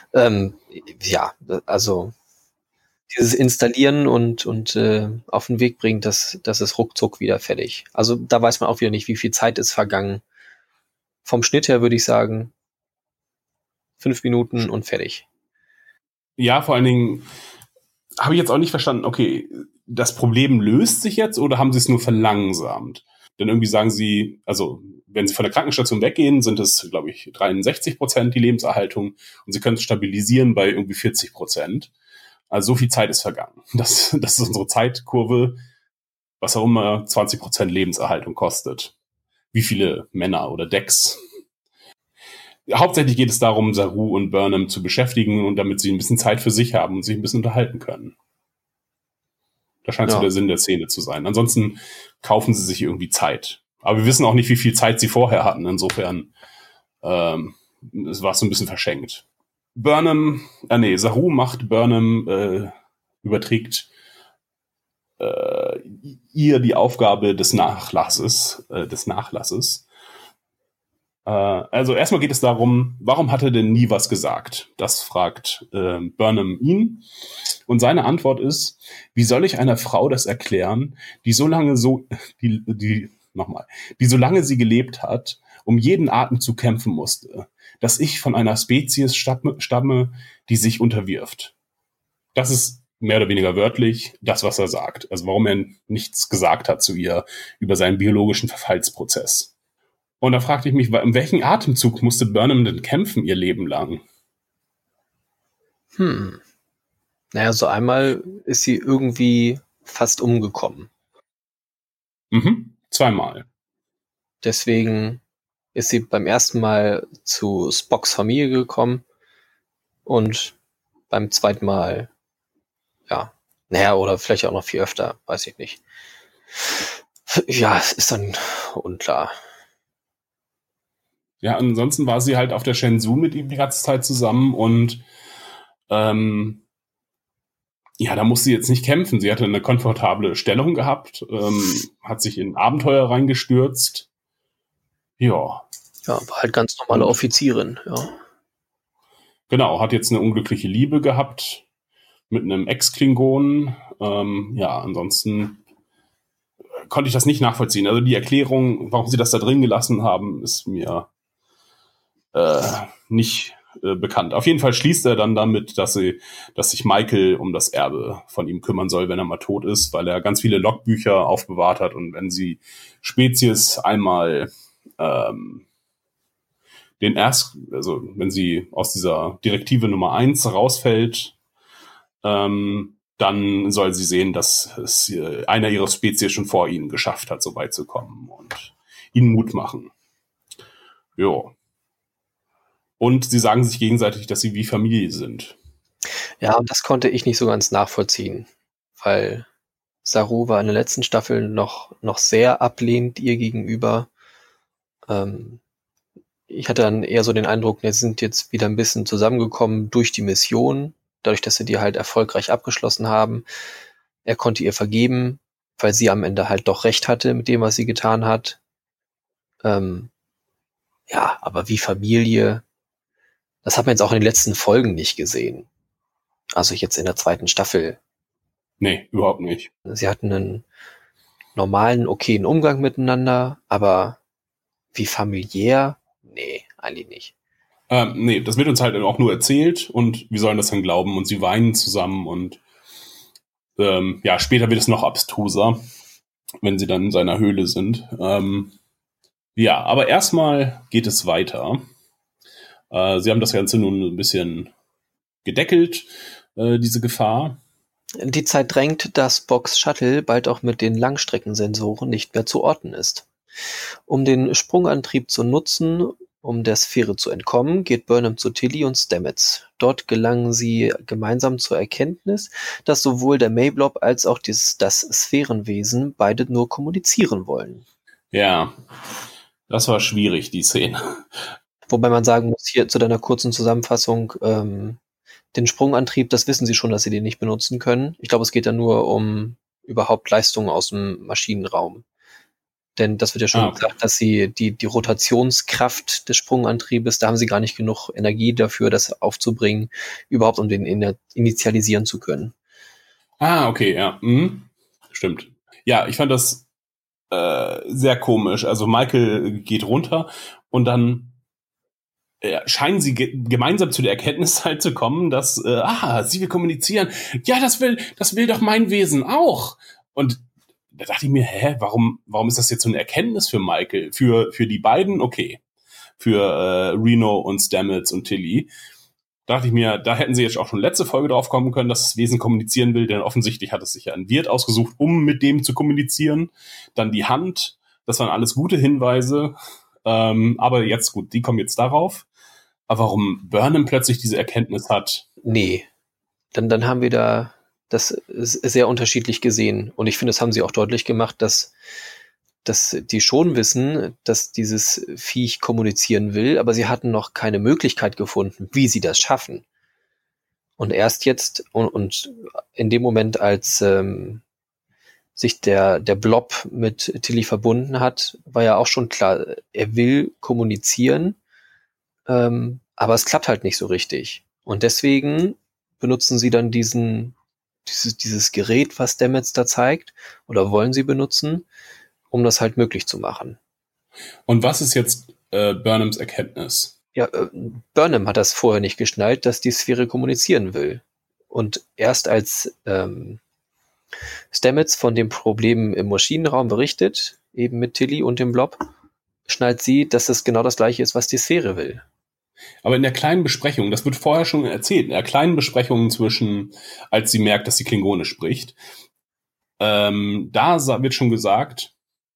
[SPEAKER 5] Also dieses Installieren und auf den Weg bringen, das ist ruckzuck wieder fertig. Also da weiß man auch wieder nicht, wie viel Zeit ist vergangen. Vom Schnitt her würde ich sagen 5 Minuten und fertig.
[SPEAKER 4] Ja, vor allen Dingen habe ich jetzt auch nicht verstanden, okay, das Problem löst sich jetzt oder haben sie es nur verlangsamt? Denn irgendwie sagen sie, also wenn sie von der Krankenstation weggehen, sind es, glaube ich, 63% die Lebenserhaltung und sie können es stabilisieren bei irgendwie 40%. Also so viel Zeit ist vergangen. Das ist unsere Zeitkurve, was auch immer 20% Lebenserhaltung kostet. Wie viele Männer oder Decks? Hauptsächlich geht es darum, Saru und Burnham zu beschäftigen und damit sie ein bisschen Zeit für sich haben und sich ein bisschen unterhalten können. Das scheint so der Sinn der Szene zu sein. Ansonsten kaufen sie sich irgendwie Zeit. Aber wir wissen auch nicht, wie viel Zeit sie vorher hatten. Insofern es war so ein bisschen verschenkt. Saru macht Burnham, überträgt ihr die Aufgabe des Nachlasses. Also erstmal geht es darum, warum hat er denn nie was gesagt? Das fragt Burnham ihn. Und seine Antwort ist, wie soll ich einer Frau das erklären, die so lange sie gelebt hat, um jeden Atemzug kämpfen musste, dass ich von einer Spezies stamme, die sich unterwirft. Das ist mehr oder weniger wörtlich das, was er sagt. Also warum er nichts gesagt hat zu ihr über seinen biologischen Verfallsprozess. Und da fragte ich mich, in welchem Atemzug musste Burnham denn kämpfen ihr Leben lang?
[SPEAKER 5] Naja, so einmal ist sie irgendwie fast umgekommen.
[SPEAKER 4] 2-mal.
[SPEAKER 5] Deswegen ist sie beim ersten Mal zu Spocks Familie gekommen und beim zweiten Mal, oder vielleicht auch noch viel öfter, weiß ich nicht. Ja, es ist dann unklar.
[SPEAKER 4] Ja, ansonsten war sie halt auf der Shenzhou mit ihm die ganze Zeit zusammen und da musste sie jetzt nicht kämpfen. Sie hatte eine komfortable Stellung gehabt, hat sich in Abenteuer reingestürzt. Ja.
[SPEAKER 5] Ja, war halt ganz normale Offizierin, ja.
[SPEAKER 4] Genau, hat jetzt eine unglückliche Liebe gehabt mit einem Ex-Klingonen. Ansonsten konnte ich das nicht nachvollziehen. Also die Erklärung, warum sie das da drin gelassen haben, ist mir nicht bekannt. Auf jeden Fall schließt er dann damit, dass sich Michael um das Erbe von ihm kümmern soll, wenn er mal tot ist, weil er ganz viele Logbücher aufbewahrt hat und wenn sie Spezies einmal wenn sie aus dieser Direktive Nummer 1 rausfällt, dann soll sie sehen, dass es einer ihrer Spezies schon vor ihnen geschafft hat, so weit zu kommen und ihnen Mut machen. Jo. Und sie sagen sich gegenseitig, dass sie wie Familie sind.
[SPEAKER 5] Ja, das konnte ich nicht so ganz nachvollziehen, weil Saru war in der letzten Staffel noch sehr ablehnend ihr gegenüber. Ich hatte dann eher so den Eindruck, wir sind jetzt wieder ein bisschen zusammengekommen durch die Mission, dadurch, dass sie die halt erfolgreich abgeschlossen haben. Er konnte ihr vergeben weil sie am Ende halt doch recht hatte mit dem, was sie getan hat. Ja, aber wie Familie, das hat man jetzt auch in den letzten Folgen nicht gesehen. Also jetzt in der 2. Staffel.
[SPEAKER 4] Nee, überhaupt nicht.
[SPEAKER 5] Sie hatten einen normalen, okayen Umgang miteinander, aber wie familiär? Nee, eigentlich nicht.
[SPEAKER 4] Nee, das wird uns halt auch nur erzählt und wir sollen das dann glauben und sie weinen zusammen und ja, später wird es noch abstruser, wenn sie dann in seiner Höhle sind. Ja, aber erstmal geht es weiter. Sie haben das Ganze nun ein bisschen gedeckelt, diese Gefahr.
[SPEAKER 5] Die Zeit drängt, dass Spocks Shuttle bald auch mit den Langstreckensensoren nicht mehr zu orten ist. Um den Sprungantrieb zu nutzen, um der Sphäre zu entkommen, geht Burnham zu Tilly und Stamets. Dort gelangen sie gemeinsam zur Erkenntnis, dass sowohl der Mayblob als auch das Sphärenwesen beide nur kommunizieren wollen.
[SPEAKER 4] Ja, das war schwierig, die Szene.
[SPEAKER 5] Wobei man sagen muss, hier zu deiner kurzen Zusammenfassung, den Sprungantrieb, das wissen sie schon, dass sie den nicht benutzen können. Ich glaube, es geht da nur um überhaupt Leistungen aus dem Maschinenraum. Denn das wird ja schon gesagt, dass sie die Rotationskraft des Sprungantriebes, da haben sie gar nicht genug Energie dafür, das aufzubringen, überhaupt um den initialisieren zu können.
[SPEAKER 4] Okay, ja. Stimmt. Ja, ich fand das sehr komisch. Also Michael geht runter und dann scheinen sie gemeinsam zu der Erkenntnis halt zu kommen, dass, sie will kommunizieren. Ja, das will doch mein Wesen auch. Und da dachte ich mir, warum ist das jetzt so eine Erkenntnis für Michael? Für die beiden, okay. Für Reno und Stamets und Tilly. Da dachte ich mir, da hätten sie jetzt auch schon letzte Folge drauf kommen können, dass das Wesen kommunizieren will, denn offensichtlich hat es sich ja ein Wirt ausgesucht, um mit dem zu kommunizieren. Dann die Hand, das waren alles gute Hinweise. Aber jetzt, gut, die kommen jetzt darauf. Aber warum Burnham plötzlich diese Erkenntnis hat?
[SPEAKER 5] Nee, dann haben wir da das sehr unterschiedlich gesehen. Und ich finde, das haben sie auch deutlich gemacht, dass die schon wissen, dass dieses Viech kommunizieren will, aber sie hatten noch keine Möglichkeit gefunden, wie sie das schaffen. Und erst jetzt und in dem Moment, als sich der Blob mit Tilly verbunden hat, war ja auch schon klar, er will kommunizieren, aber es klappt halt nicht so richtig. Und deswegen benutzen sie dann dieses Gerät, was Stamets da zeigt, oder wollen sie benutzen, um das halt möglich zu machen.
[SPEAKER 4] Und was ist jetzt Burnhams Erkenntnis?
[SPEAKER 5] Ja, Burnham hat das vorher nicht geschnallt, dass die Sphäre kommunizieren will. Und erst als Stamets von dem Problem im Maschinenraum berichtet, eben mit Tilly und dem Blob, schnallt sie, dass es genau das Gleiche ist, was die Sphäre will.
[SPEAKER 4] Aber in der kleinen Besprechung, das wird vorher schon erzählt, in der kleinen Besprechung als sie merkt, dass sie Klingonisch spricht, da wird schon gesagt,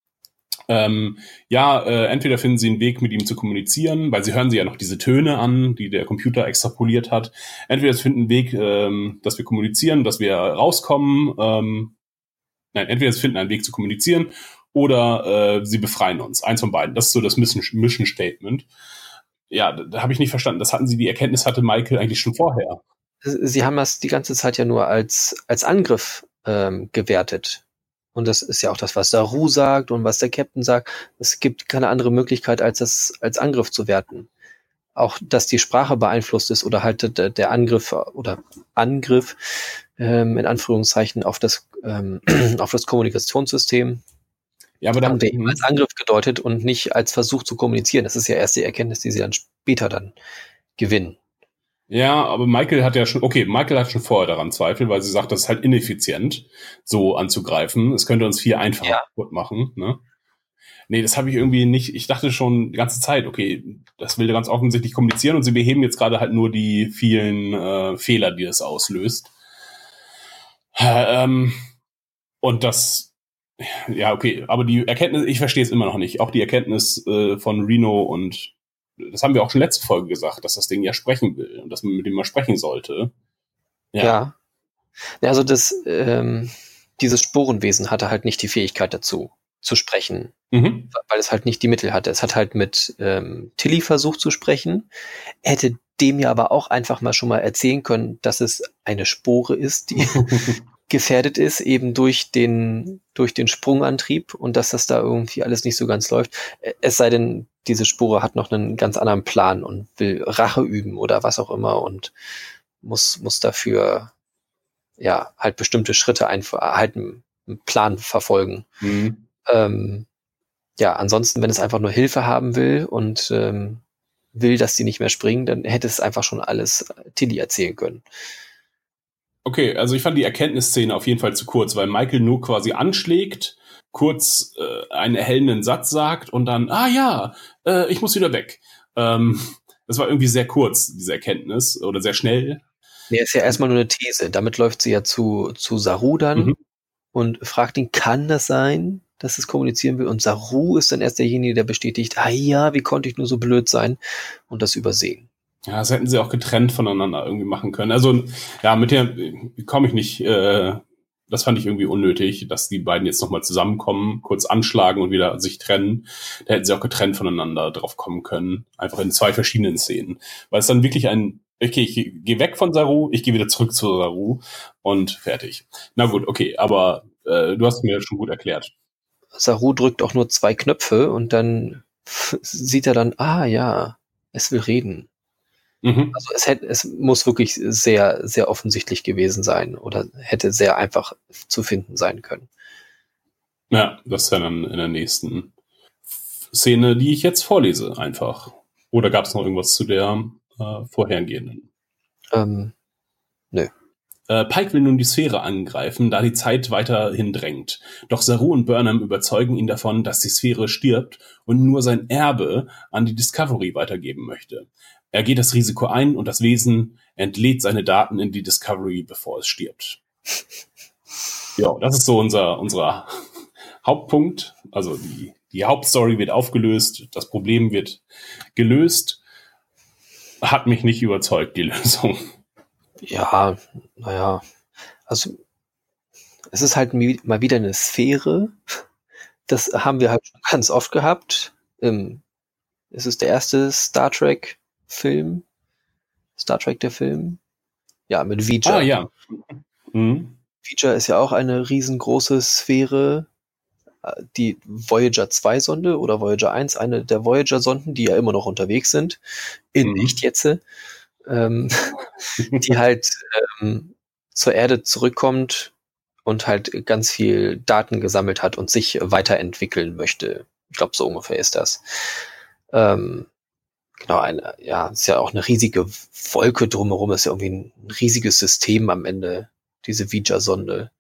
[SPEAKER 4] entweder finden sie einen Weg, mit ihm zu kommunizieren, weil sie hören sie ja noch diese Töne an, die der Computer extrapoliert hat. Entweder sie finden einen Weg, dass wir kommunizieren, dass wir rauskommen. Entweder sie finden einen Weg zu kommunizieren oder sie befreien uns. Eins von beiden. Das ist so das Mission Statement. Ja, da habe ich nicht verstanden. Die Erkenntnis hatte Michael eigentlich schon vorher.
[SPEAKER 5] Sie haben das die ganze Zeit ja nur als Angriff gewertet. Und das ist ja auch das, was Saru sagt und was der Captain sagt. Es gibt keine andere Möglichkeit, als das als Angriff zu werten. Auch, dass die Sprache beeinflusst ist oder halt der Angriff in Anführungszeichen auf das Kommunikationssystem.
[SPEAKER 4] Ja, aber
[SPEAKER 5] haben wir eben als Angriff gedeutet und nicht als Versuch zu kommunizieren. Das ist ja erst die Erkenntnis, die sie dann später dann gewinnen.
[SPEAKER 4] Ja, aber Michael hat schon vorher daran Zweifel, weil sie sagt, das ist halt ineffizient, so anzugreifen. Es könnte uns viel einfacher kaputt machen, ne? Nee, das habe ich irgendwie nicht. Ich dachte schon die ganze Zeit, okay, das will ganz offensichtlich kommunizieren und sie beheben jetzt gerade halt nur die vielen Fehler, die es auslöst. Und das, ja, okay, aber die Erkenntnis, ich verstehe es immer noch nicht. Auch die Erkenntnis von Reno und das haben wir auch schon letzte Folge gesagt, dass das Ding ja sprechen will und dass man mit dem mal sprechen sollte.
[SPEAKER 5] Ja. Also dieses Sporenwesen hatte halt nicht die Fähigkeit dazu, zu sprechen, weil es halt nicht die Mittel hatte. Es hat halt mit Tilly versucht zu sprechen, hätte dem ja aber auch einfach mal schon mal erzählen können, dass es eine Spore ist, gefährdet ist, eben durch den Sprungantrieb und dass das da irgendwie alles nicht so ganz läuft. Es sei denn, diese Spore hat noch einen ganz anderen Plan und will Rache üben oder was auch immer und muss dafür ja halt bestimmte Schritte halt einen Plan verfolgen.
[SPEAKER 4] Mhm.
[SPEAKER 5] Ja, ansonsten, wenn es einfach nur Hilfe haben will und will, dass sie nicht mehr springen, dann hätte es einfach schon alles Tilly erzählen können.
[SPEAKER 4] Okay, also ich fand die Erkenntnisszene auf jeden Fall zu kurz, weil Michael nur quasi anschlägt, kurz einen erhellenden Satz sagt und dann, ich muss wieder weg. Das war irgendwie sehr kurz, diese Erkenntnis, oder sehr schnell.
[SPEAKER 5] Nee, ist ja erstmal nur eine These. Damit läuft sie ja zu Saru dann und fragt ihn, kann das sein, dass es kommunizieren will? Und Saru ist dann erst derjenige, der bestätigt, wie konnte ich nur so blöd sein und das übersehen.
[SPEAKER 4] Ja, das hätten sie auch getrennt voneinander irgendwie machen können. Also, ja, mit der komme ich nicht, das fand ich irgendwie unnötig, dass die beiden jetzt nochmal zusammenkommen, kurz anschlagen und wieder sich trennen. Da hätten sie auch getrennt voneinander drauf kommen können. Einfach in 2 verschiedenen Szenen. Weil es dann wirklich okay, ich gehe weg von Saru, ich gehe wieder zurück zu Saru und fertig. Na gut, okay, aber du hast mir schon gut erklärt.
[SPEAKER 5] Saru drückt auch nur 2 Knöpfe und dann sieht er dann, es will reden. Also es muss wirklich sehr, sehr offensichtlich gewesen sein oder hätte sehr einfach zu finden sein können.
[SPEAKER 4] Ja, das wäre dann in der nächsten Szene, die ich jetzt vorlese, einfach. Oder gab es noch irgendwas zu der vorhergehenden?
[SPEAKER 5] Nö.
[SPEAKER 4] Pike will nun die Sphäre angreifen, da die Zeit weiterhin drängt. Doch Saru und Burnham überzeugen ihn davon, dass die Sphäre stirbt und nur sein Erbe an die Discovery weitergeben möchte. Er geht das Risiko ein und das Wesen entlädt seine Daten in die Discovery, bevor es stirbt. Ja, das ist so unser Hauptpunkt. Also die Hauptstory wird aufgelöst, das Problem wird gelöst. Hat mich nicht überzeugt, die Lösung.
[SPEAKER 5] Ja, also es ist halt mal wieder eine Sphäre. Das haben wir halt schon ganz oft gehabt. Es ist der erste Star Trek der Film. Ja, mit V'Ger.
[SPEAKER 4] Ah, ja.
[SPEAKER 5] V'Ger ist ja auch eine riesengroße Sphäre. Die Voyager 2 Sonde oder Voyager 1, eine der Voyager Sonden, die ja immer noch unterwegs sind, in Lichtjetze, die halt zur Erde zurückkommt und halt ganz viel Daten gesammelt hat und sich weiterentwickeln möchte. Ich glaube, so ungefähr ist das. Genau, ist ja auch eine riesige Wolke drumherum, ist ja irgendwie ein riesiges System am Ende, diese V'Ger-Sonde.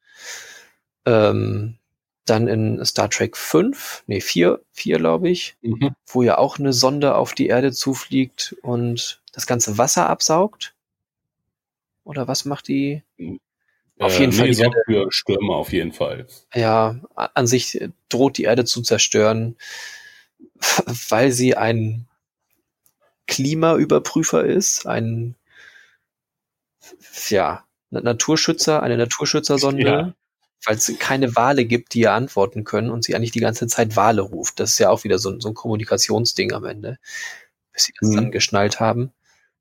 [SPEAKER 5] Dann in Star Trek 4 glaube ich, wo ja auch eine Sonde auf die Erde zufliegt und das ganze Wasser absaugt. Oder was macht die? Auf jeden Fall.
[SPEAKER 4] Die sorgt für Stürme auf jeden Fall.
[SPEAKER 5] Ja, an sich droht die Erde zu zerstören, weil sie ein Klimaüberprüfer ist, eine Naturschützersonde,
[SPEAKER 4] Ja.
[SPEAKER 5] weil es keine Wale gibt, die ihr antworten können und sie eigentlich die ganze Zeit Wale ruft. Das ist ja auch wieder so ein Kommunikationsding am Ende, bis sie das dann geschnallt haben.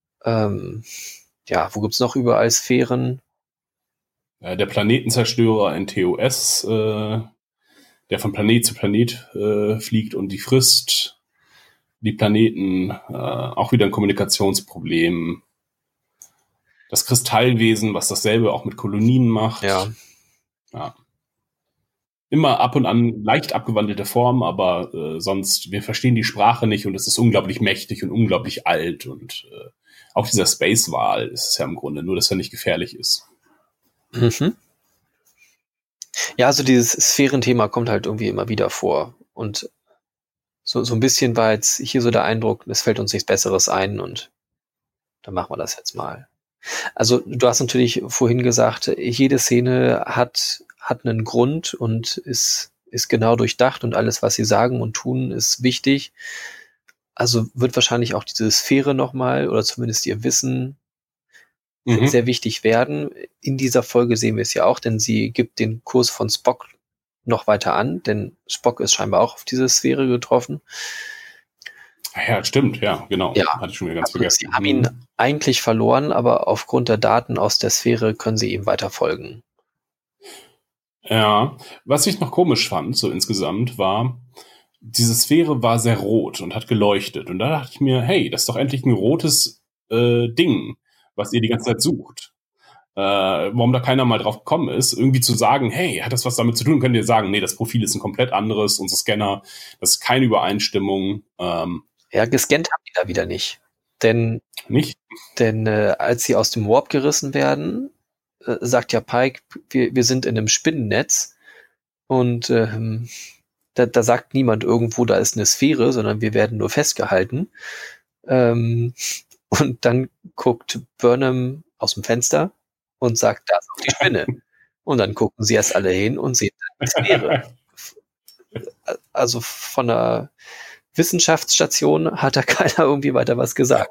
[SPEAKER 5] Wo gibt's noch überall Sphären?
[SPEAKER 4] Der Planetenzerstörer, ein TOS, der von Planet zu Planet fliegt und die frisst. Die Planeten, auch wieder ein Kommunikationsproblem. Das Kristallwesen, was dasselbe auch mit Kolonien macht.
[SPEAKER 5] Ja.
[SPEAKER 4] Immer ab und an leicht abgewandelte Form, aber sonst, wir verstehen die Sprache nicht und es ist unglaublich mächtig und unglaublich alt und auch dieser Space-Wal ist es ja im Grunde, nur dass er nicht gefährlich ist.
[SPEAKER 5] Ja, also dieses Sphärenthema kommt halt irgendwie immer wieder vor und so ein bisschen war jetzt hier so der Eindruck, es fällt uns nichts Besseres ein und dann machen wir das jetzt mal. Also du hast natürlich vorhin gesagt, jede Szene hat einen Grund und ist genau durchdacht und alles, was sie sagen und tun, ist wichtig. Also wird wahrscheinlich auch diese Sphäre nochmal oder zumindest ihr Wissen sehr wichtig werden. In dieser Folge sehen wir es ja auch, denn sie gibt den Kurs von Spock noch weiter an, denn Spock ist scheinbar auch auf diese Sphäre getroffen.
[SPEAKER 4] Ja, stimmt, ja, genau.
[SPEAKER 5] Ja.
[SPEAKER 4] Hatte ich schon wieder ganz vergessen.
[SPEAKER 5] Sie haben ihn eigentlich verloren, aber aufgrund der Daten aus der Sphäre können sie ihm weiter folgen.
[SPEAKER 4] Ja, was ich noch komisch fand, so insgesamt, war, diese Sphäre war sehr rot und hat geleuchtet. Und da dachte ich mir, hey, das ist doch endlich ein rotes Ding, was ihr die ganze Zeit sucht. Warum da keiner mal drauf gekommen ist, irgendwie zu sagen, hey, hat das was damit zu tun? Könnt ihr sagen, nee, das Profil ist ein komplett anderes, unser Scanner, das ist keine Übereinstimmung.
[SPEAKER 5] Ja, gescannt haben die da wieder nicht. Denn
[SPEAKER 4] Nicht?
[SPEAKER 5] Als sie aus dem Warp gerissen werden, sagt ja Pike, wir sind in einem Spinnennetz und da sagt niemand irgendwo, da ist eine Sphäre, sondern wir werden nur festgehalten. Und dann guckt Burnham aus dem Fenster und sagt, da ist auch die Spinne. Und dann gucken sie erst alle hin und sehen die Sphäre. Also von der Wissenschaftsstation hat da keiner irgendwie weiter was gesagt.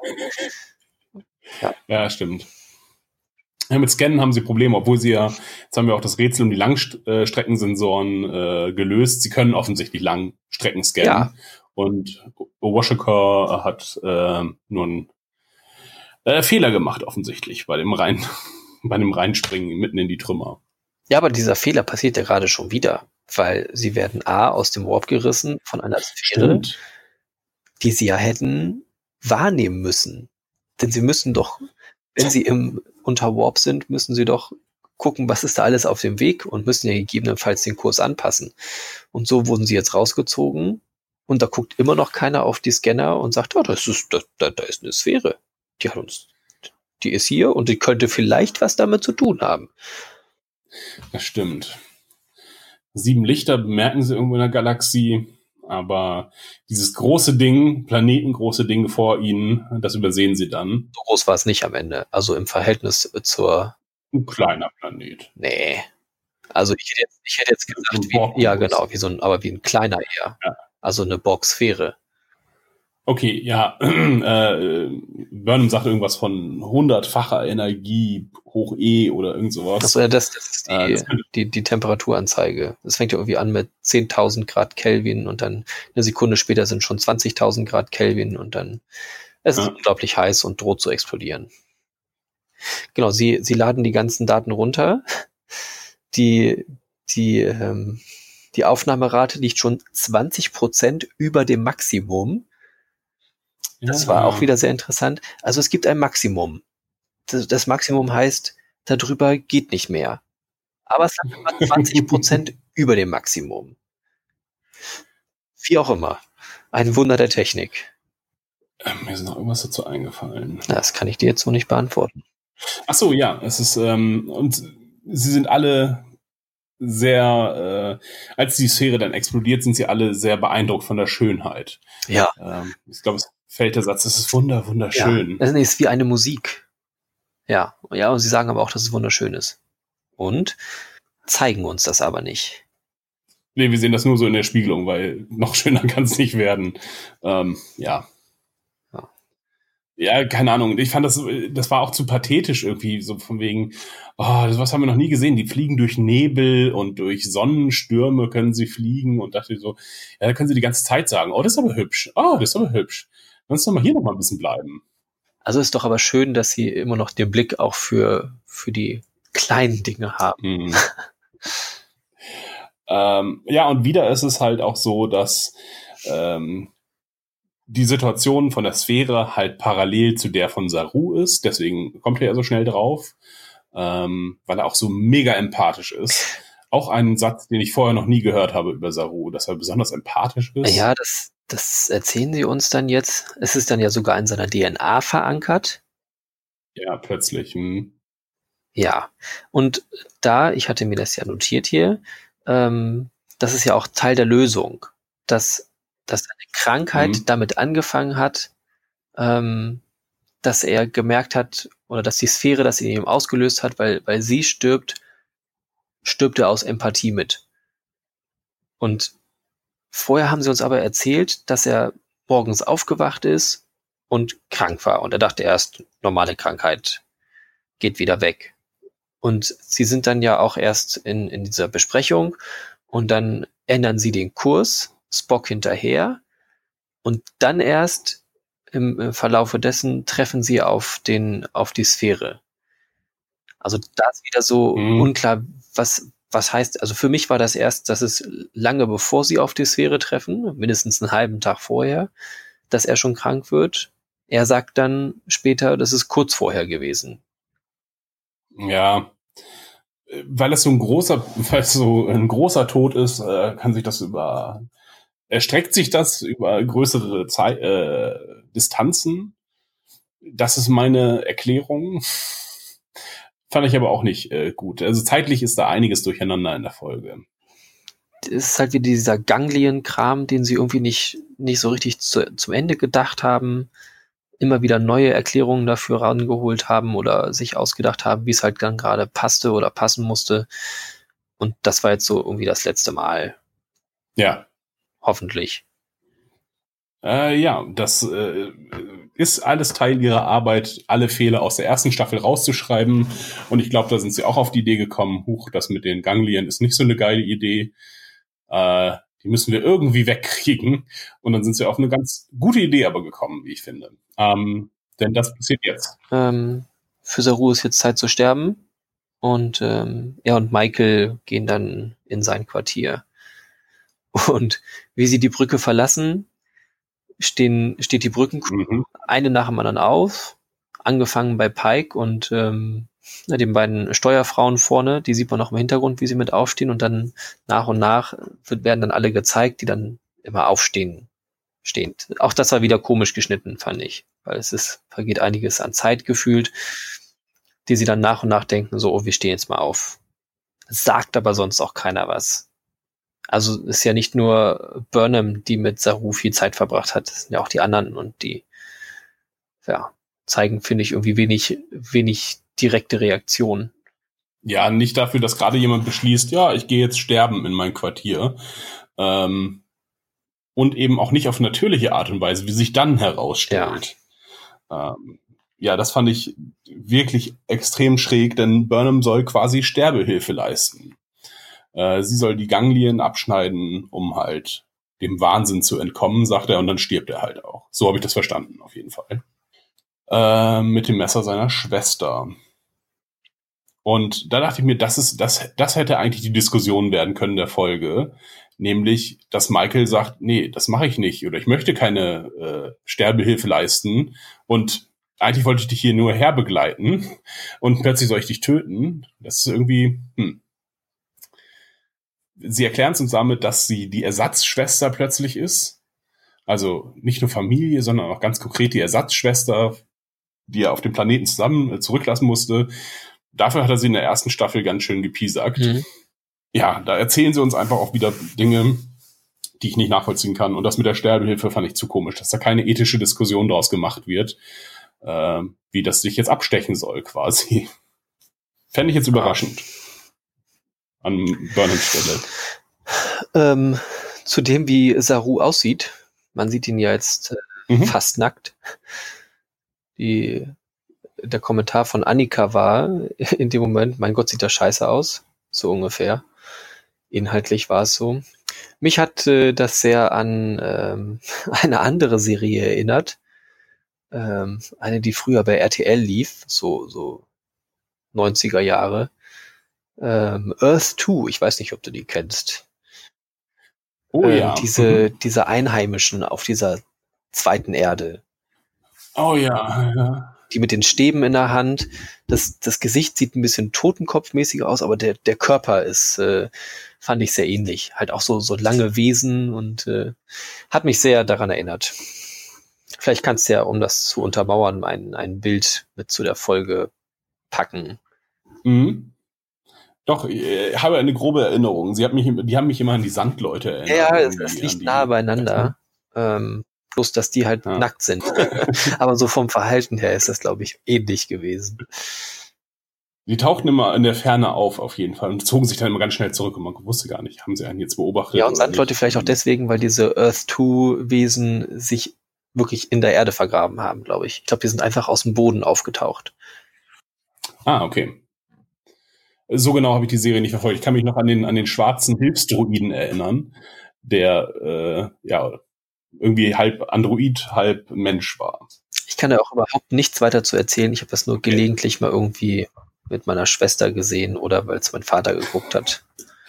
[SPEAKER 4] Ja, stimmt. Ja, mit Scannen haben sie Probleme, obwohl sie ja, jetzt haben wir auch das Rätsel um die Langstreckensensoren gelöst. Sie können offensichtlich Langstrecken scannen.
[SPEAKER 5] Ja.
[SPEAKER 4] Und Owashika hat nur einen Fehler gemacht, offensichtlich, bei dem Reinspringen mitten in die Trümmer.
[SPEAKER 5] Ja, aber dieser Fehler passiert ja gerade schon wieder, weil sie werden aus dem Warp gerissen von einer Sphäre,
[SPEAKER 4] Stimmt.
[SPEAKER 5] die sie ja hätten wahrnehmen müssen. Denn sie müssen doch, wenn sie unter Warp sind, müssen sie doch gucken, was ist da alles auf dem Weg und müssen ja gegebenenfalls den Kurs anpassen. Und so wurden sie jetzt rausgezogen und da guckt immer noch keiner auf die Scanner und sagt, da ist eine Sphäre. Die ist hier und die könnte vielleicht was damit zu tun haben.
[SPEAKER 4] Das stimmt. 7 Lichter bemerken sie irgendwo in der Galaxie, aber dieses große Ding, planetengroße Ding vor ihnen, das übersehen sie dann.
[SPEAKER 5] So groß war es nicht am Ende. Also im Verhältnis zur...
[SPEAKER 4] Ein kleiner Planet.
[SPEAKER 5] Nee. Also ich hätte jetzt gesagt, wie ein kleiner eher.
[SPEAKER 4] Ja.
[SPEAKER 5] Also eine Borg-Sphäre.
[SPEAKER 4] Okay, ja. Burnham sagt irgendwas von 100-facher Energie hoch E oder irgend sowas.
[SPEAKER 5] Achso, ja, das ist die Temperaturanzeige. Das fängt ja irgendwie an mit 10.000 Grad Kelvin und dann eine Sekunde später sind schon 20.000 Grad Kelvin und dann es ist unglaublich heiß und droht zu explodieren. Genau, sie laden die ganzen Daten runter. Die Aufnahmerate liegt schon 20% über dem Maximum. Das war auch wieder sehr interessant. Also es gibt ein Maximum. Das Maximum heißt, darüber geht nicht mehr. Aber es lag immer 20% über dem Maximum. Wie auch immer. Ein Wunder der Technik.
[SPEAKER 4] Mir ist noch irgendwas dazu eingefallen.
[SPEAKER 5] Das kann ich dir jetzt so nicht beantworten.
[SPEAKER 4] Ach so, ja. Es ist, und sie sind alle sehr, als die Sphäre dann explodiert, sind sie alle sehr beeindruckt von der Schönheit.
[SPEAKER 5] Ja.
[SPEAKER 4] Ich glaube, es fällt der Satz, es ist wunderschön.
[SPEAKER 5] Ja, das ist wie eine Musik. Ja, und sie sagen aber auch, dass es wunderschön ist. Und zeigen uns das aber nicht.
[SPEAKER 4] Nee, wir sehen das nur so in der Spiegelung, weil noch schöner kann es nicht werden. Ja, keine Ahnung. Ich fand, das war auch zu pathetisch irgendwie, so von wegen, was haben wir noch nie gesehen. Die fliegen durch Nebel und durch Sonnenstürme können sie fliegen und dachte so, ja, da können sie die ganze Zeit sagen, das ist aber hübsch. Das ist aber hübsch. Lass uns doch mal hier noch mal ein bisschen bleiben.
[SPEAKER 5] Also ist doch aber schön, dass sie immer noch den Blick auch für die kleinen Dinge haben.
[SPEAKER 4] Und wieder ist es halt auch so, dass die Situation von der Sphäre halt parallel zu der von Saru ist. Deswegen kommt er ja so schnell drauf, weil er auch so mega empathisch ist. Auch ein Satz, den ich vorher noch nie gehört habe über Saru, dass er besonders empathisch ist.
[SPEAKER 5] Ja, das erzählen sie uns dann jetzt. Es ist dann ja sogar in seiner DNA verankert.
[SPEAKER 4] Ja, plötzlich.
[SPEAKER 5] Ja, und ich hatte mir das ja notiert hier, das ist ja auch Teil der Lösung, dass eine Krankheit damit angefangen hat, dass er gemerkt hat, oder dass die Sphäre das in ihm ausgelöst hat, weil sie stirbt er aus Empathie mit. Und vorher haben sie uns aber erzählt, dass er morgens aufgewacht ist und krank war. Und er dachte erst, normale Krankheit geht wieder weg. Und sie sind dann ja auch erst in dieser Besprechung und dann ändern sie den Kurs, Spock hinterher und dann erst im Verlaufe dessen treffen sie auf die Sphäre. Also da ist wieder so unklar, was was heißt, also für mich war das erst, dass es lange bevor sie auf die Sphäre treffen, mindestens einen halben Tag vorher, dass er schon krank wird. Er sagt dann später, das ist kurz vorher gewesen.
[SPEAKER 4] Ja, weil es so ein großer Tod ist, kann sich das erstreckt sich das über größere Distanzen. Das ist meine Erklärung. Fand ich aber auch nicht gut. Also zeitlich ist da einiges durcheinander in der Folge.
[SPEAKER 5] Es ist halt wieder dieser Ganglien-Kram, den sie irgendwie nicht so richtig zum Ende gedacht haben, immer wieder neue Erklärungen dafür rangeholt haben oder sich ausgedacht haben, wie es halt dann gerade passte oder passen musste. Und das war jetzt so irgendwie das letzte Mal.
[SPEAKER 4] Ja.
[SPEAKER 5] Hoffentlich.
[SPEAKER 4] Ja, das ist alles Teil ihrer Arbeit, alle Fehler aus der ersten Staffel rauszuschreiben. Und ich glaube, da sind sie auch auf die Idee gekommen, das mit den Ganglien ist nicht so eine geile Idee. Die müssen wir irgendwie wegkriegen. Und dann sind sie auf eine ganz gute Idee aber gekommen, wie ich finde. Denn das passiert jetzt.
[SPEAKER 5] Für Saru ist jetzt Zeit zu sterben. Und er und Michael gehen dann in sein Quartier. Und wie sie die Brücke verlassen, steht die Brückencrew eine nach dem anderen auf, angefangen bei Pike und den beiden Steuerfrauen vorne, die sieht man noch im Hintergrund, wie sie mit aufstehen, und dann nach und nach werden dann alle gezeigt, die dann immer aufstehen. Auch das war wieder komisch geschnitten, fand ich, weil vergeht einiges an Zeit gefühlt, die sie dann nach und nach denken, so, oh, wir stehen jetzt mal auf. Sagt aber sonst auch keiner was. Also ist ja nicht nur Burnham, die mit Saru viel Zeit verbracht hat, das sind ja auch die anderen, und die zeigen, finde ich, irgendwie wenig direkte Reaktionen.
[SPEAKER 4] Ja, nicht dafür, dass gerade jemand beschließt, ja, ich gehe jetzt sterben in mein Quartier. Und eben auch nicht auf natürliche Art und Weise, wie sich dann herausstellt. Ja, das fand ich wirklich extrem schräg, denn Burnham soll quasi Sterbehilfe leisten. Sie soll die Ganglien abschneiden, um halt dem Wahnsinn zu entkommen, sagt er, und dann stirbt er halt auch. So habe ich das verstanden, auf jeden Fall. Mit dem Messer seiner Schwester. Und da dachte ich mir, das hätte eigentlich die Diskussion werden können der Folge, nämlich, dass Michael sagt, nee, das mache ich nicht, oder ich möchte keine Sterbehilfe leisten, und eigentlich wollte ich dich hier nur herbegleiten, und plötzlich soll ich dich töten. Das ist irgendwie, Sie erklären es uns damit, dass sie die Ersatzschwester plötzlich ist. Also nicht nur Familie, sondern auch ganz konkret die Ersatzschwester, die er auf dem Planeten zurücklassen musste. Dafür hat er sie in der ersten Staffel ganz schön gepiesackt. Ja, da erzählen sie uns einfach auch wieder Dinge, die ich nicht nachvollziehen kann. Und das mit der Sterbehilfe fand ich zu komisch, dass da keine ethische Diskussion draus gemacht wird, wie das sich jetzt abstechen soll quasi. Fände ich jetzt überraschend. An Burnhams Stelle.
[SPEAKER 5] Zu dem, wie Saru aussieht. Man sieht ihn ja jetzt fast nackt. Der Kommentar von Annika war in dem Moment, mein Gott, sieht das scheiße aus. So ungefähr. Inhaltlich war es so. Mich hat das sehr an eine andere Serie erinnert. Eine, die früher bei RTL lief, so 90er Jahre. Earth 2, ich weiß nicht, ob du die kennst.
[SPEAKER 4] Oh ja.
[SPEAKER 5] Diese Einheimischen auf dieser zweiten Erde.
[SPEAKER 4] Oh ja.
[SPEAKER 5] Die mit den Stäben in der Hand. Das Gesicht sieht ein bisschen totenkopfmäßig aus, aber der Körper ist, fand ich sehr ähnlich. Halt auch so lange Wesen, und hat mich sehr daran erinnert. Vielleicht kannst du ja, um das zu untermauern, ein Bild mit zu der Folge packen.
[SPEAKER 4] Doch, ich habe eine grobe Erinnerung. Die haben mich immer an die Sandleute erinnert.
[SPEAKER 5] Ja, es liegt nahe beieinander. Bloß, dass die halt nackt sind. Aber so vom Verhalten her ist das, glaube ich, ähnlich gewesen.
[SPEAKER 4] Die tauchten immer in der Ferne auf jeden Fall, und zogen sich dann immer ganz schnell zurück, und man wusste gar nicht, haben sie einen jetzt beobachtet?
[SPEAKER 5] Ja, und Sandleute vielleicht auch deswegen, weil diese Earth-2-Wesen sich wirklich in der Erde vergraben haben, glaube ich. Ich glaube, die sind einfach aus dem Boden aufgetaucht.
[SPEAKER 4] Ah, okay. So genau habe ich die Serie nicht verfolgt. Ich kann mich noch an den schwarzen Hilfsdruiden erinnern, der irgendwie halb Android, halb Mensch war.
[SPEAKER 5] Ich kann ja auch überhaupt nichts weiter zu erzählen. Ich habe das nur gelegentlich mal irgendwie mit meiner Schwester gesehen oder weil es mein Vater geguckt hat.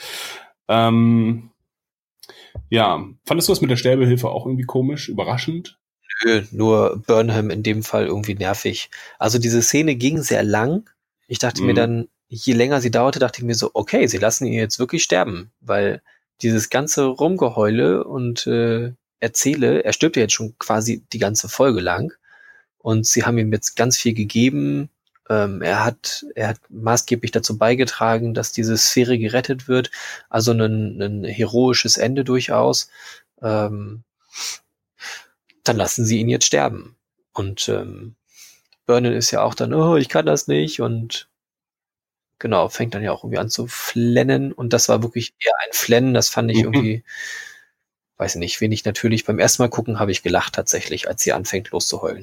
[SPEAKER 4] Ja, fandest du das mit der Sterbehilfe auch irgendwie komisch, überraschend?
[SPEAKER 5] Nö, nur Burnham in dem Fall irgendwie nervig. Also diese Szene ging sehr lang. Ich dachte mir dann, je länger sie dauerte, dachte ich mir so, okay, sie lassen ihn jetzt wirklich sterben, weil dieses ganze Rumgeheule und er stirbt ja jetzt schon quasi die ganze Folge lang und sie haben ihm jetzt ganz viel gegeben. Er hat maßgeblich dazu beigetragen, dass diese Sphäre gerettet wird, also ein heroisches Ende durchaus. Dann lassen sie ihn jetzt sterben. Und Burnham ist ja auch dann, oh, ich kann das nicht und genau, fängt dann ja auch irgendwie an zu flennen und das war wirklich eher ein Flennen, das fand ich irgendwie, weiß nicht, wenig natürlich. Beim ersten Mal gucken habe ich gelacht tatsächlich, als sie anfängt loszuheulen.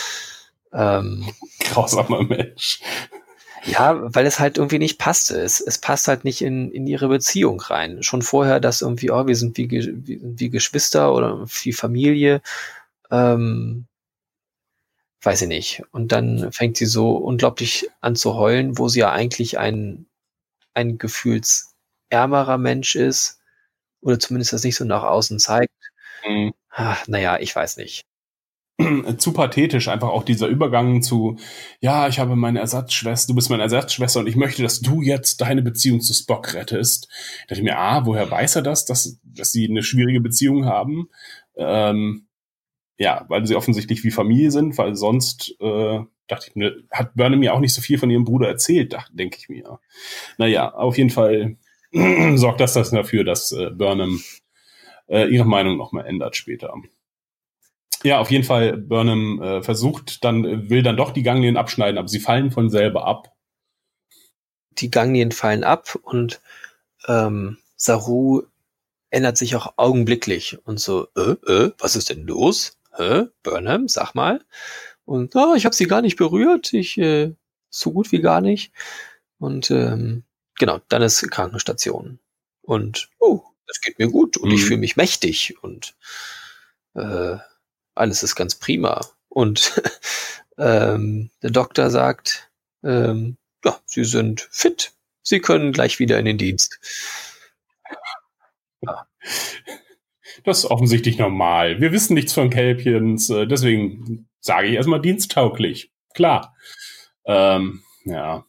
[SPEAKER 4] Grausamer Mensch.
[SPEAKER 5] Ja, weil es halt irgendwie nicht passte. Es passt halt nicht in ihre Beziehung rein. Schon vorher, dass irgendwie, wir sind wie Geschwister oder wie Familie, weiß ich nicht. Und dann fängt sie so unglaublich an zu heulen, wo sie ja eigentlich ein gefühlsärmerer Mensch ist. Oder zumindest das nicht so nach außen zeigt. Naja, ich weiß nicht.
[SPEAKER 4] Zu pathetisch, einfach auch dieser Übergang zu, ja, ich habe meine Ersatzschwester, du bist meine Ersatzschwester und ich möchte, dass du jetzt deine Beziehung zu Spock rettest. Da dachte ich mir, woher weiß er das, dass sie eine schwierige Beziehung haben? Ja, weil sie offensichtlich wie Familie sind, weil sonst, dachte ich mir, hat Burnham ja auch nicht so viel von ihrem Bruder erzählt, denke ich mir. Naja, auf jeden Fall sorgt das dafür, dass Burnham ihre Meinung nochmal ändert später. Ja, auf jeden Fall, Burnham will dann doch die Ganglien abschneiden, aber sie fallen von selber ab.
[SPEAKER 5] Die Ganglien fallen ab und Saru ändert sich auch augenblicklich und so, was ist denn los? Burnham, sag mal. Und ich habe sie gar nicht berührt, so gut wie gar nicht. Und genau, dann ist Krankenstation. Und es geht mir gut und ich fühle mich mächtig und alles ist ganz prima. Und der Doktor sagt, Sie sind fit. Sie können gleich wieder in den Dienst. Ja.
[SPEAKER 4] Das ist offensichtlich normal. Wir wissen nichts von Kelpiens, deswegen sage ich erstmal diensttauglich. Klar. Ja.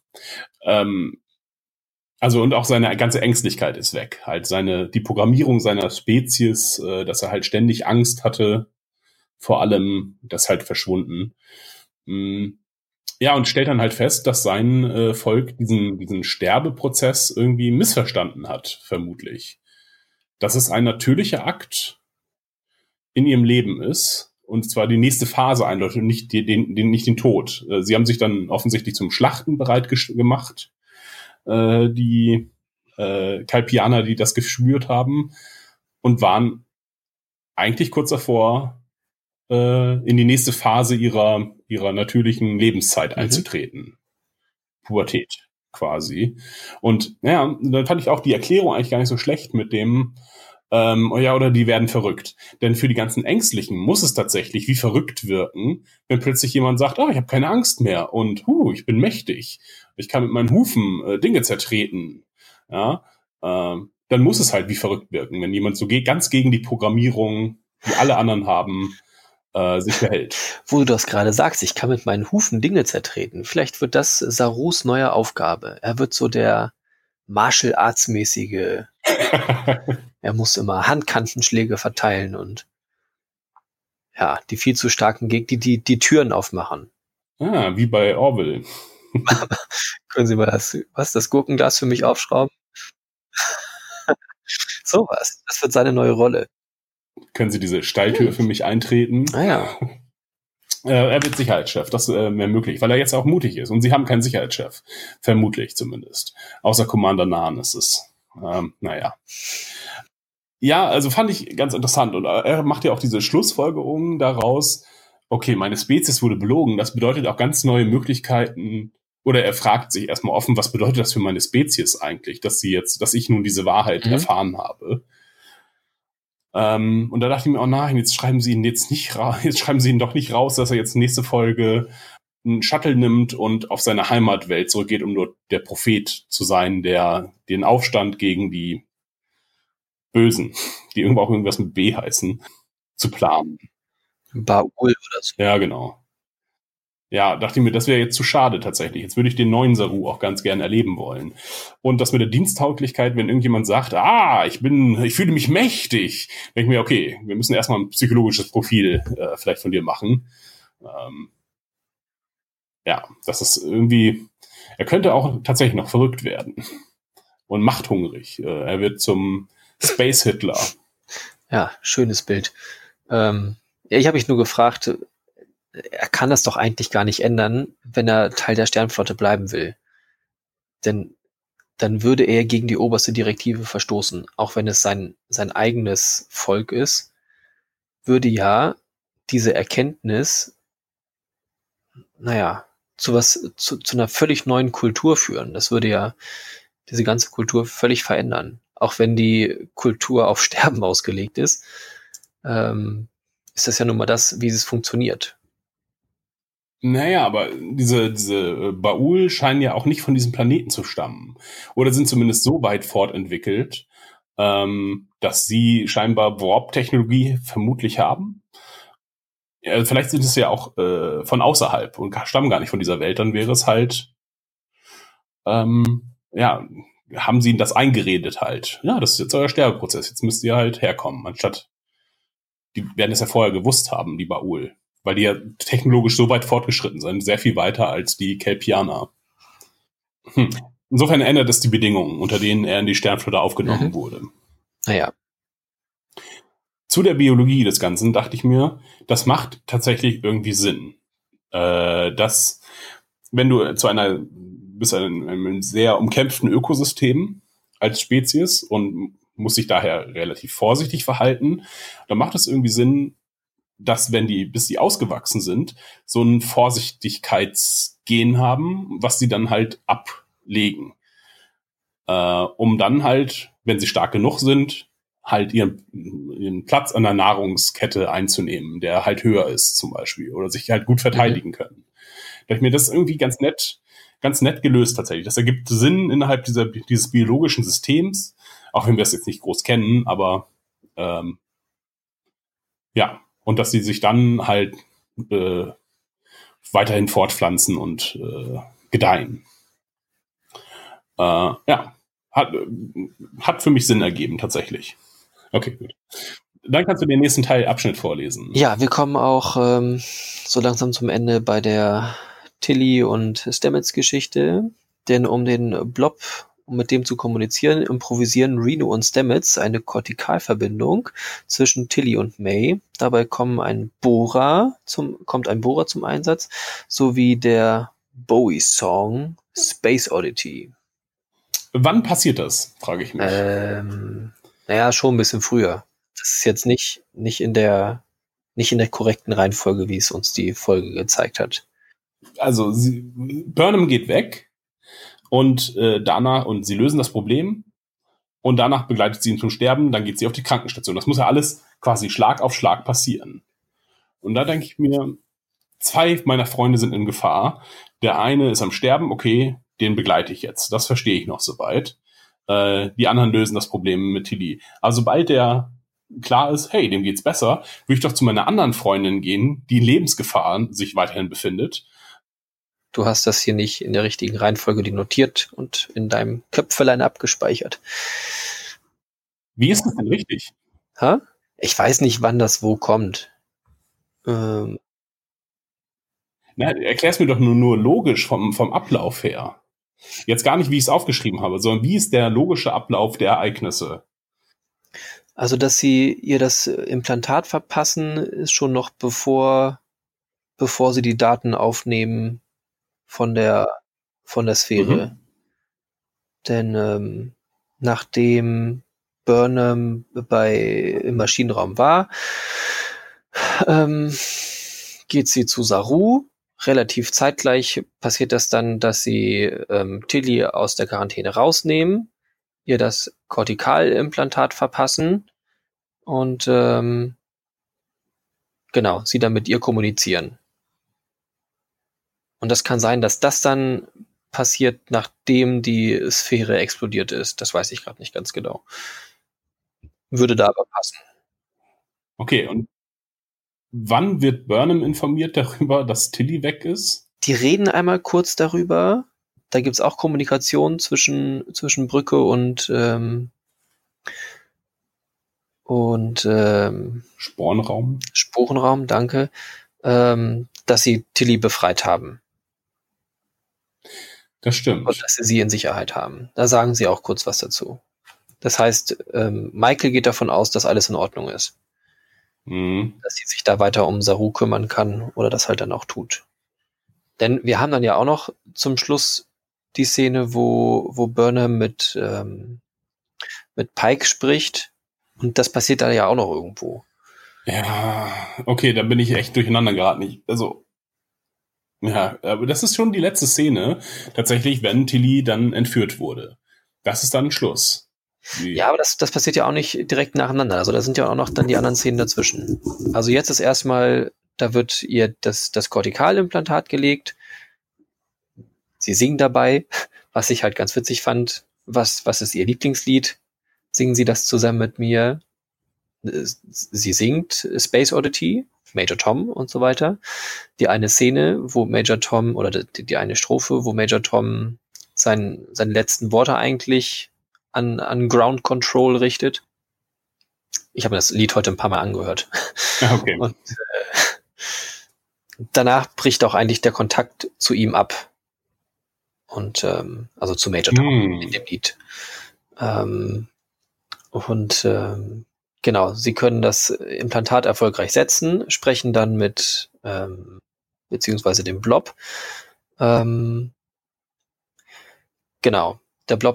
[SPEAKER 4] Also und auch seine ganze Ängstlichkeit ist weg. Halt die Programmierung seiner Spezies, dass er halt ständig Angst hatte, vor allem, das halt verschwunden. Ja, und stellt dann halt fest, dass sein Volk diesen Sterbeprozess irgendwie missverstanden hat, vermutlich. Dass es ein natürlicher Akt in ihrem Leben ist, und zwar die nächste Phase eindeutig und nicht den Tod. Sie haben sich dann offensichtlich zum Schlachten bereit gemacht, die Kelpianer, die das gespürt haben, und waren eigentlich kurz davor, in die nächste Phase ihrer natürlichen Lebenszeit einzutreten. Pubertät quasi. Und ja, dann fand ich auch die Erklärung eigentlich gar nicht so schlecht mit dem, oder die werden verrückt. Denn für die ganzen Ängstlichen muss es tatsächlich wie verrückt wirken, wenn plötzlich jemand sagt, ich habe keine Angst mehr und ich bin mächtig. Ich kann mit meinen Hufen Dinge zertreten. Ja, dann muss es halt wie verrückt wirken, wenn jemand so ganz gegen die Programmierung, die alle anderen haben, sich verhält.
[SPEAKER 5] Wo du das gerade sagst, ich kann mit meinen Hufen Dinge zertreten. Vielleicht wird das Sarus neue Aufgabe. Er wird so der Martial Arts mäßige. Er muss immer Handkantenschläge verteilen und die viel zu starken Gegner, die Türen aufmachen.
[SPEAKER 4] Wie bei Orville.
[SPEAKER 5] Können Sie mal das Gurkenglas für mich aufschrauben? Sowas. Das wird seine neue Rolle.
[SPEAKER 4] Können Sie diese Steiltür für mich eintreten?
[SPEAKER 5] Ja.
[SPEAKER 4] Er wird Sicherheitschef, das wäre möglich, weil er jetzt auch mutig ist. Und sie haben keinen Sicherheitschef. Vermutlich zumindest. Außer Commander Nahn ist es. Naja. Ja, also fand ich ganz interessant. Und er macht ja auch diese Schlussfolgerung daraus, okay, meine Spezies wurde belogen. Das bedeutet auch ganz neue Möglichkeiten. Oder er fragt sich erstmal offen, was bedeutet das für meine Spezies eigentlich, dass ich nun diese Wahrheit erfahren habe. Und da dachte ich mir, nein, jetzt schreiben sie ihn doch nicht raus, dass er jetzt nächste Folge einen Shuttle nimmt und auf seine Heimatwelt zurückgeht, um dort der Prophet zu sein, der den Aufstand gegen die Bösen, die irgendwo auch irgendwas mit B heißen, zu planen.
[SPEAKER 5] Baul oder so.
[SPEAKER 4] Ja, genau. Ja, dachte ich mir, das wäre jetzt zu schade tatsächlich. Jetzt würde ich den neuen Saru auch ganz gern erleben wollen. Und das mit der Diensttauglichkeit, wenn irgendjemand sagt, ich fühle mich mächtig, denke ich mir, okay, wir müssen erstmal ein psychologisches Profil vielleicht von dir machen. Ja, das ist irgendwie, er könnte auch tatsächlich noch verrückt werden. Und machthungrig. Er wird zum Space Hitler.
[SPEAKER 5] Ja, schönes Bild. Ich habe mich nur gefragt, er kann das doch eigentlich gar nicht ändern, wenn er Teil der Sternflotte bleiben will. Denn dann würde er gegen die oberste Direktive verstoßen. Auch wenn es sein eigenes Volk ist, würde ja diese Erkenntnis, zu einer völlig neuen Kultur führen. Das würde ja diese ganze Kultur völlig verändern. Auch wenn die Kultur auf Sterben ausgelegt ist, ist das ja nun mal das, wie es funktioniert.
[SPEAKER 4] Naja, aber diese Baul scheinen ja auch nicht von diesem Planeten zu stammen. Oder sind zumindest so weit fortentwickelt, dass sie scheinbar Warp-Technologie vermutlich haben. Ja, vielleicht sind es ja auch von außerhalb und stammen gar nicht von dieser Welt. Dann wäre es halt, haben sie ihnen das eingeredet halt. Ja, das ist jetzt euer Sterbeprozess. Jetzt müsst ihr halt herkommen. Anstatt, die werden es ja vorher gewusst haben, die Baul. Weil die ja technologisch so weit fortgeschritten sind, sehr viel weiter als die Kelpianer. Insofern ändert es die Bedingungen, unter denen er in die Sternflotte aufgenommen wurde.
[SPEAKER 5] Naja.
[SPEAKER 4] Zu der Biologie des Ganzen dachte ich mir, das macht tatsächlich irgendwie Sinn. Dass, wenn du bist einem sehr umkämpften Ökosystem als Spezies und muss sich daher relativ vorsichtig verhalten, dann macht es irgendwie Sinn, dass bis die ausgewachsen sind, so ein Vorsichtigkeitsgen haben, was sie dann halt ablegen. Um dann halt, wenn sie stark genug sind, halt ihren Platz an der Nahrungskette einzunehmen, der halt höher ist zum Beispiel, oder sich halt gut verteidigen können. Da ich mir das irgendwie ganz nett gelöst tatsächlich. Das ergibt Sinn innerhalb dieses biologischen Systems, auch wenn wir es jetzt nicht groß kennen, aber und dass sie sich dann halt weiterhin fortpflanzen und gedeihen. Hat für mich Sinn ergeben, tatsächlich. Okay, gut. Dann kannst du den nächsten Abschnitt vorlesen.
[SPEAKER 5] Ja, wir kommen auch so langsam zum Ende bei der Tilly und Stamets-Geschichte. Denn um mit dem zu kommunizieren, improvisieren Reno und Stamets eine Kortikalverbindung zwischen Tilly und May. Dabei kommt ein Bohrer zum Einsatz, sowie der Bowie-Song Space Oddity.
[SPEAKER 4] Wann passiert das, frage ich mich.
[SPEAKER 5] Schon ein bisschen früher. Das ist jetzt nicht in der korrekten Reihenfolge, wie es uns die Folge gezeigt hat.
[SPEAKER 4] Also Burnham geht weg und sie lösen das Problem und danach begleitet sie ihn zum Sterben, dann geht sie auf die Krankenstation. Das muss ja alles quasi Schlag auf Schlag passieren. Und da denke ich mir, 2 meiner Freunde sind in Gefahr. Der eine ist am Sterben, okay, den begleite ich jetzt. Das verstehe ich noch soweit. Die anderen lösen das Problem mit Tilly. Aber sobald der klar ist, hey, dem geht's besser, würde ich doch zu meiner anderen Freundin gehen, die in Lebensgefahr sich weiterhin befindet.
[SPEAKER 5] Du hast das hier nicht in der richtigen Reihenfolge notiert und in deinem Köpfelein abgespeichert.
[SPEAKER 4] Wie ist das denn richtig?
[SPEAKER 5] Ich weiß nicht, wann das wo kommt.
[SPEAKER 4] Erklär's mir doch nur logisch vom Ablauf her. Jetzt gar nicht, wie ich es aufgeschrieben habe, sondern wie ist der logische Ablauf der Ereignisse?
[SPEAKER 5] Also, dass sie ihr das Implantat verpassen, ist schon noch bevor sie die Daten aufnehmen von der Sphäre. Denn nachdem Burnham im Maschinenraum war, geht sie zu Saru. Relativ zeitgleich passiert das dann, dass sie Tilly aus der Quarantäne rausnehmen, ihr das Kortikalimplantat verpassen und sie dann mit ihr kommunizieren. Und das kann sein, dass das dann passiert, nachdem die Sphäre explodiert ist. Das weiß ich gerade nicht ganz genau. Würde da aber passen.
[SPEAKER 4] Okay, und wann wird Burnham informiert darüber, dass Tilly weg ist?
[SPEAKER 5] Die reden einmal kurz darüber. Da gibt's auch Kommunikation zwischen Brücke und Sporenraum, danke, dass sie Tilly befreit haben.
[SPEAKER 4] Das stimmt.
[SPEAKER 5] Und dass sie in Sicherheit haben. Da sagen sie auch kurz was dazu. Das heißt, Michael geht davon aus, dass alles in Ordnung ist. Dass sie sich da weiter um Saru kümmern kann oder das halt dann auch tut. Denn wir haben dann ja auch noch zum Schluss die Szene, wo Burnham mit Pike spricht und das passiert da ja auch noch irgendwo.
[SPEAKER 4] Ja, okay, da bin ich echt durcheinander geraten. Also, ja, aber das ist schon die letzte Szene, tatsächlich, wenn Tilly dann entführt wurde. Das ist dann Schluss.
[SPEAKER 5] Ja, aber das passiert ja auch nicht direkt nacheinander. Also da sind ja auch noch dann die anderen Szenen dazwischen. Also jetzt ist erstmal, da wird ihr das Kortikalimplantat gelegt. Sie singen dabei, was ich halt ganz witzig fand. Was ist ihr Lieblingslied? Singen Sie das zusammen mit mir? Sie singt Space Oddity, Major Tom und so weiter. Die eine Szene, wo Major Tom, oder die eine Strophe, wo Major Tom seine letzten Worte eigentlich an Ground Control richtet. Ich habe mir das Lied heute ein paar Mal angehört.
[SPEAKER 4] Okay.
[SPEAKER 5] Und danach bricht auch eigentlich der Kontakt zu ihm ab. Und also zu Major Tom in dem Lied. Genau, sie können das Implantat erfolgreich setzen, sprechen dann mit beziehungsweise dem Blob. Genau, der Blob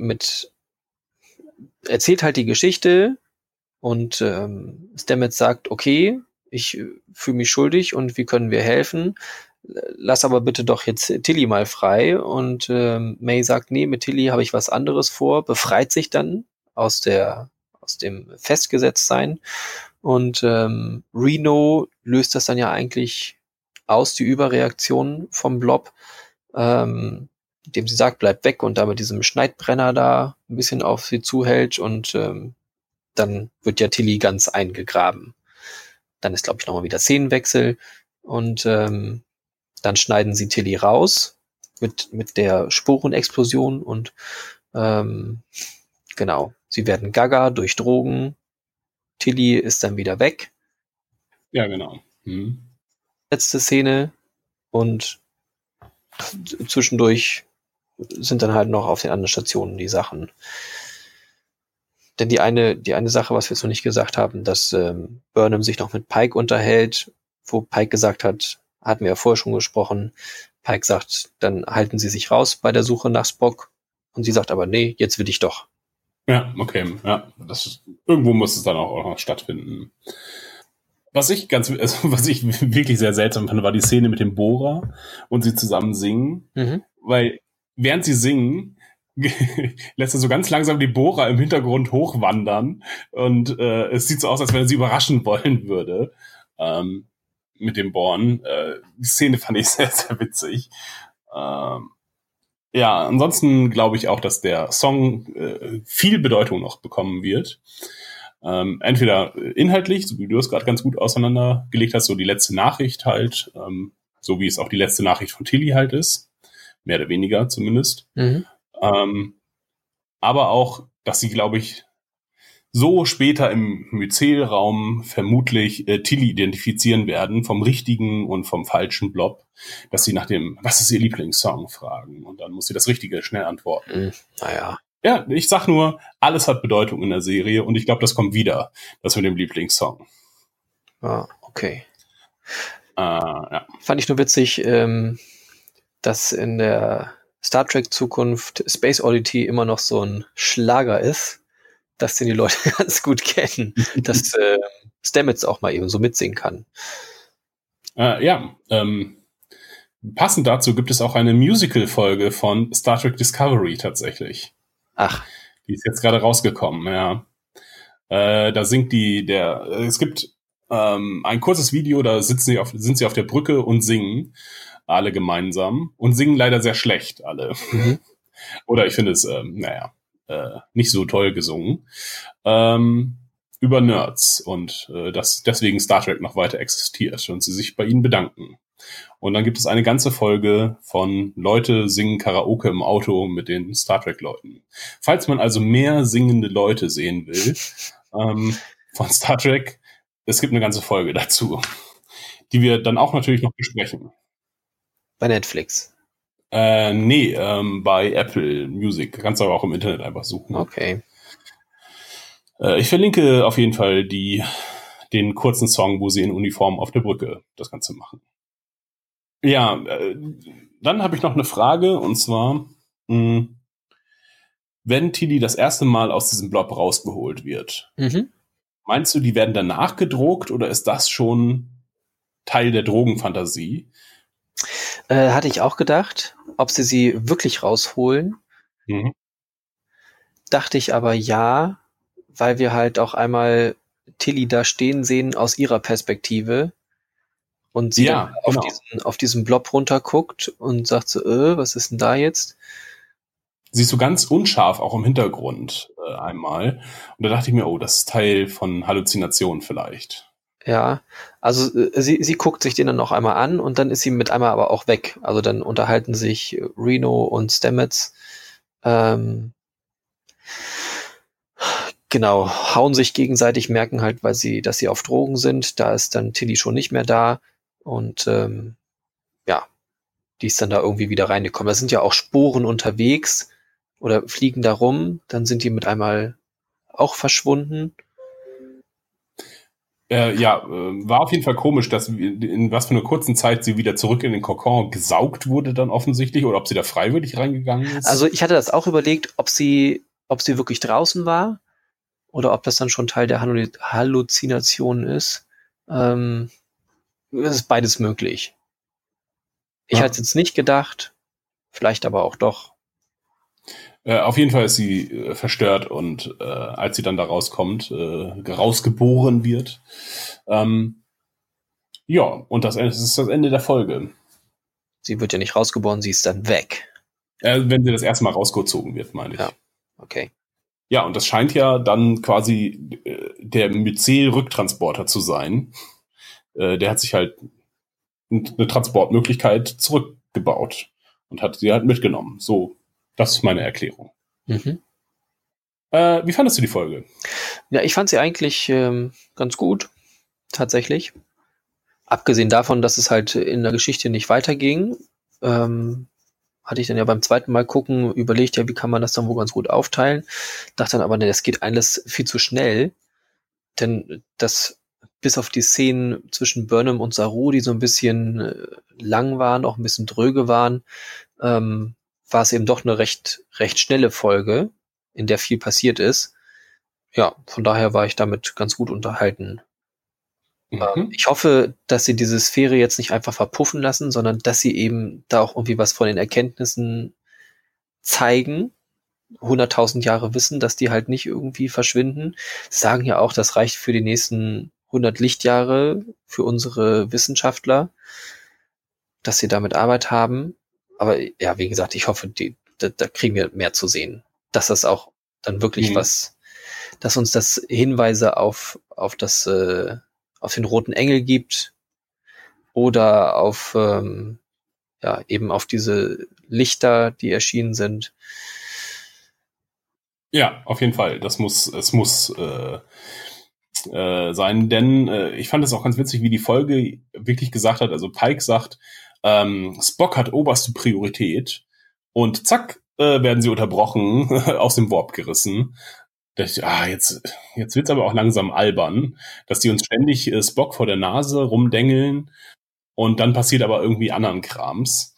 [SPEAKER 5] erzählt halt die Geschichte und Stamets sagt, okay, ich fühle mich schuldig und wie können wir helfen? Lass aber bitte doch jetzt Tilly mal frei. Und May sagt, nee, mit Tilly habe ich was anderes vor, befreit sich dann aus dem Festgesetztsein. Und Reno löst das dann ja eigentlich aus, die Überreaktion vom Blob, indem sie sagt, bleib weg und da mit diesem Schneidbrenner da ein bisschen auf sie zuhält und dann wird ja Tilly ganz eingegraben. Dann ist, glaube ich, nochmal wieder Szenenwechsel und dann schneiden sie Tilly raus mit der Sporenexplosion und genau, sie werden gaga durch Drogen. Tilly ist dann wieder weg.
[SPEAKER 4] Ja, genau.
[SPEAKER 5] Letzte Szene und zwischendurch sind dann halt noch auf den anderen Stationen die Sachen. Denn die eine Sache, was wir jetzt noch nicht gesagt haben, dass Burnham sich noch mit Pike unterhält, wo Pike gesagt hat, hatten wir ja vorher schon gesprochen, Pike sagt, dann halten sie sich raus bei der Suche nach Spock und sie sagt aber, nee, jetzt will ich doch.
[SPEAKER 4] Ja, okay, ja, irgendwo muss es dann auch noch stattfinden. Was ich wirklich sehr seltsam fand, war die Szene mit dem Bohrer und sie zusammen singen, weil während sie singen, lässt er so ganz langsam die Bohrer im Hintergrund hochwandern und es sieht so aus, als wenn er sie überraschen wollen würde mit dem Bohren. Die Szene fand ich sehr, sehr witzig. Ja, ansonsten glaube ich auch, dass der Song viel Bedeutung noch bekommen wird. Entweder inhaltlich, so wie du es gerade ganz gut auseinandergelegt hast, so die letzte Nachricht halt, so wie es auch die letzte Nachricht von Tilly halt ist, mehr oder weniger zumindest. Aber auch, dass sie, glaube ich, so später im Myzel-Raum vermutlich Tilly identifizieren werden, vom richtigen und vom falschen Blob, dass sie nach dem, was ist ihr Lieblingssong, fragen. Und dann muss sie das Richtige schnell antworten.
[SPEAKER 5] Naja.
[SPEAKER 4] Ja, ich sag nur, alles hat Bedeutung in der Serie und ich glaube, das kommt wieder, das mit dem Lieblingssong.
[SPEAKER 5] Ah, okay.
[SPEAKER 4] Ja.
[SPEAKER 5] Fand ich nur witzig, dass in der Star Trek Zukunft Space Oddity immer noch so ein Schlager ist, dass den die Leute ganz gut kennen, dass Stamets auch mal eben so mitsingen kann.
[SPEAKER 4] Passend dazu gibt es auch eine Musical-Folge von Star Trek Discovery tatsächlich.
[SPEAKER 5] Ach.
[SPEAKER 4] Die ist jetzt gerade rausgekommen, ja. Da singt es gibt ein kurzes Video, da sind sie auf der Brücke und singen. alle gemeinsam und singen leider sehr schlecht alle.
[SPEAKER 5] Mhm.
[SPEAKER 4] Oder ich finde es, nicht so toll gesungen. Über Nerds und dass deswegen Star Trek noch weiter existiert und sie sich bei ihnen bedanken. Und dann gibt es eine ganze Folge von Leute singen Karaoke im Auto mit den Star Trek-Leuten. Falls man also mehr singende Leute sehen will von Star Trek, es gibt eine ganze Folge dazu, die wir dann auch natürlich noch besprechen.
[SPEAKER 5] Bei Netflix.
[SPEAKER 4] Bei Apple Music. Kannst du aber auch im Internet einfach suchen.
[SPEAKER 5] Okay.
[SPEAKER 4] Ich verlinke auf jeden Fall den kurzen Song, wo sie in Uniform auf der Brücke das Ganze machen. Ja, dann habe ich noch eine Frage, und zwar, wenn Tilly das erste Mal aus diesem Blob rausgeholt wird, meinst du, die werden danach gedrogt oder ist das schon Teil der Drogenfantasie?
[SPEAKER 5] Hatte ich auch gedacht, ob sie wirklich rausholen.
[SPEAKER 4] Mhm. Dachte
[SPEAKER 5] ich aber ja, weil wir halt auch einmal Tilly da stehen sehen aus ihrer Perspektive und sie dann auf diesen Blob runterguckt und sagt so, was ist denn da jetzt?
[SPEAKER 4] Siehst du ganz unscharf auch im Hintergrund einmal. Und da dachte ich mir, oh, das ist Teil von Halluzinationen vielleicht.
[SPEAKER 5] Ja, also sie guckt sich den dann noch einmal an und dann ist sie mit einmal aber auch weg. Also dann unterhalten sich Reno und Stamets. Genau, hauen sich gegenseitig, merken halt, dass sie auf Drogen sind. Da ist dann Tilly schon nicht mehr da. Und die ist dann da irgendwie wieder reingekommen. Da sind ja auch Sporen unterwegs oder fliegen da rum. Dann sind die mit einmal auch verschwunden.
[SPEAKER 4] War auf jeden Fall komisch, dass in was für einer kurzen Zeit sie wieder zurück in den Kokon gesaugt wurde dann offensichtlich oder ob sie da freiwillig reingegangen ist.
[SPEAKER 5] Also ich hatte das auch überlegt, ob sie wirklich draußen war oder ob das dann schon Teil der Halluzination ist. Es ist beides möglich. Ich hatte es jetzt nicht gedacht, vielleicht aber auch doch.
[SPEAKER 4] Auf jeden Fall ist sie verstört und als sie dann da rauskommt, rausgeboren wird. Und das ist das Ende der Folge.
[SPEAKER 5] Sie wird ja nicht rausgeboren, sie ist dann weg.
[SPEAKER 4] Wenn sie das erste Mal rausgezogen wird, meine ich.
[SPEAKER 5] Ja, okay.
[SPEAKER 4] Ja, und das scheint ja dann quasi der Myzel-Rücktransporter zu sein. Der hat sich halt eine Transportmöglichkeit zurückgebaut und hat sie halt mitgenommen. So, das ist meine Erklärung.
[SPEAKER 5] Mhm.
[SPEAKER 4] Wie fandest du die Folge?
[SPEAKER 5] Ja, ich fand sie eigentlich ganz gut, tatsächlich. Abgesehen davon, dass es halt in der Geschichte nicht weiterging, hatte ich dann ja beim zweiten Mal gucken überlegt, ja, wie kann man das dann wohl ganz gut aufteilen. Dachte dann aber, ne, das geht alles viel zu schnell, denn das bis auf die Szenen zwischen Burnham und Saru, die so ein bisschen lang waren, auch ein bisschen dröge waren, war es eben doch eine recht schnelle Folge, in der viel passiert ist. Ja, von daher war ich damit ganz gut unterhalten. Ich hoffe, dass sie diese Sphäre jetzt nicht einfach verpuffen lassen, sondern dass sie eben da auch irgendwie was von den Erkenntnissen zeigen. 100.000 Jahre Wissen, dass die halt nicht irgendwie verschwinden. Sie sagen ja auch, das reicht für die nächsten 100 Lichtjahre für unsere Wissenschaftler, dass sie damit Arbeit haben. Aber ja, wie gesagt, ich hoffe, da kriegen wir mehr zu sehen. Dass das auch dann wirklich dass uns das Hinweise auf den roten Engel gibt oder auf eben auf diese Lichter, die erschienen sind.
[SPEAKER 4] Ja, auf jeden Fall. Es muss sein, denn ich fand es auch ganz witzig, wie die Folge wirklich gesagt hat. Also Pike sagt, Spock hat oberste Priorität und zack, werden sie unterbrochen, aus dem Warp gerissen. Da dachte ich, jetzt wird's aber auch langsam albern, dass die uns ständig Spock vor der Nase rumdengeln und dann passiert aber irgendwie anderen Krams.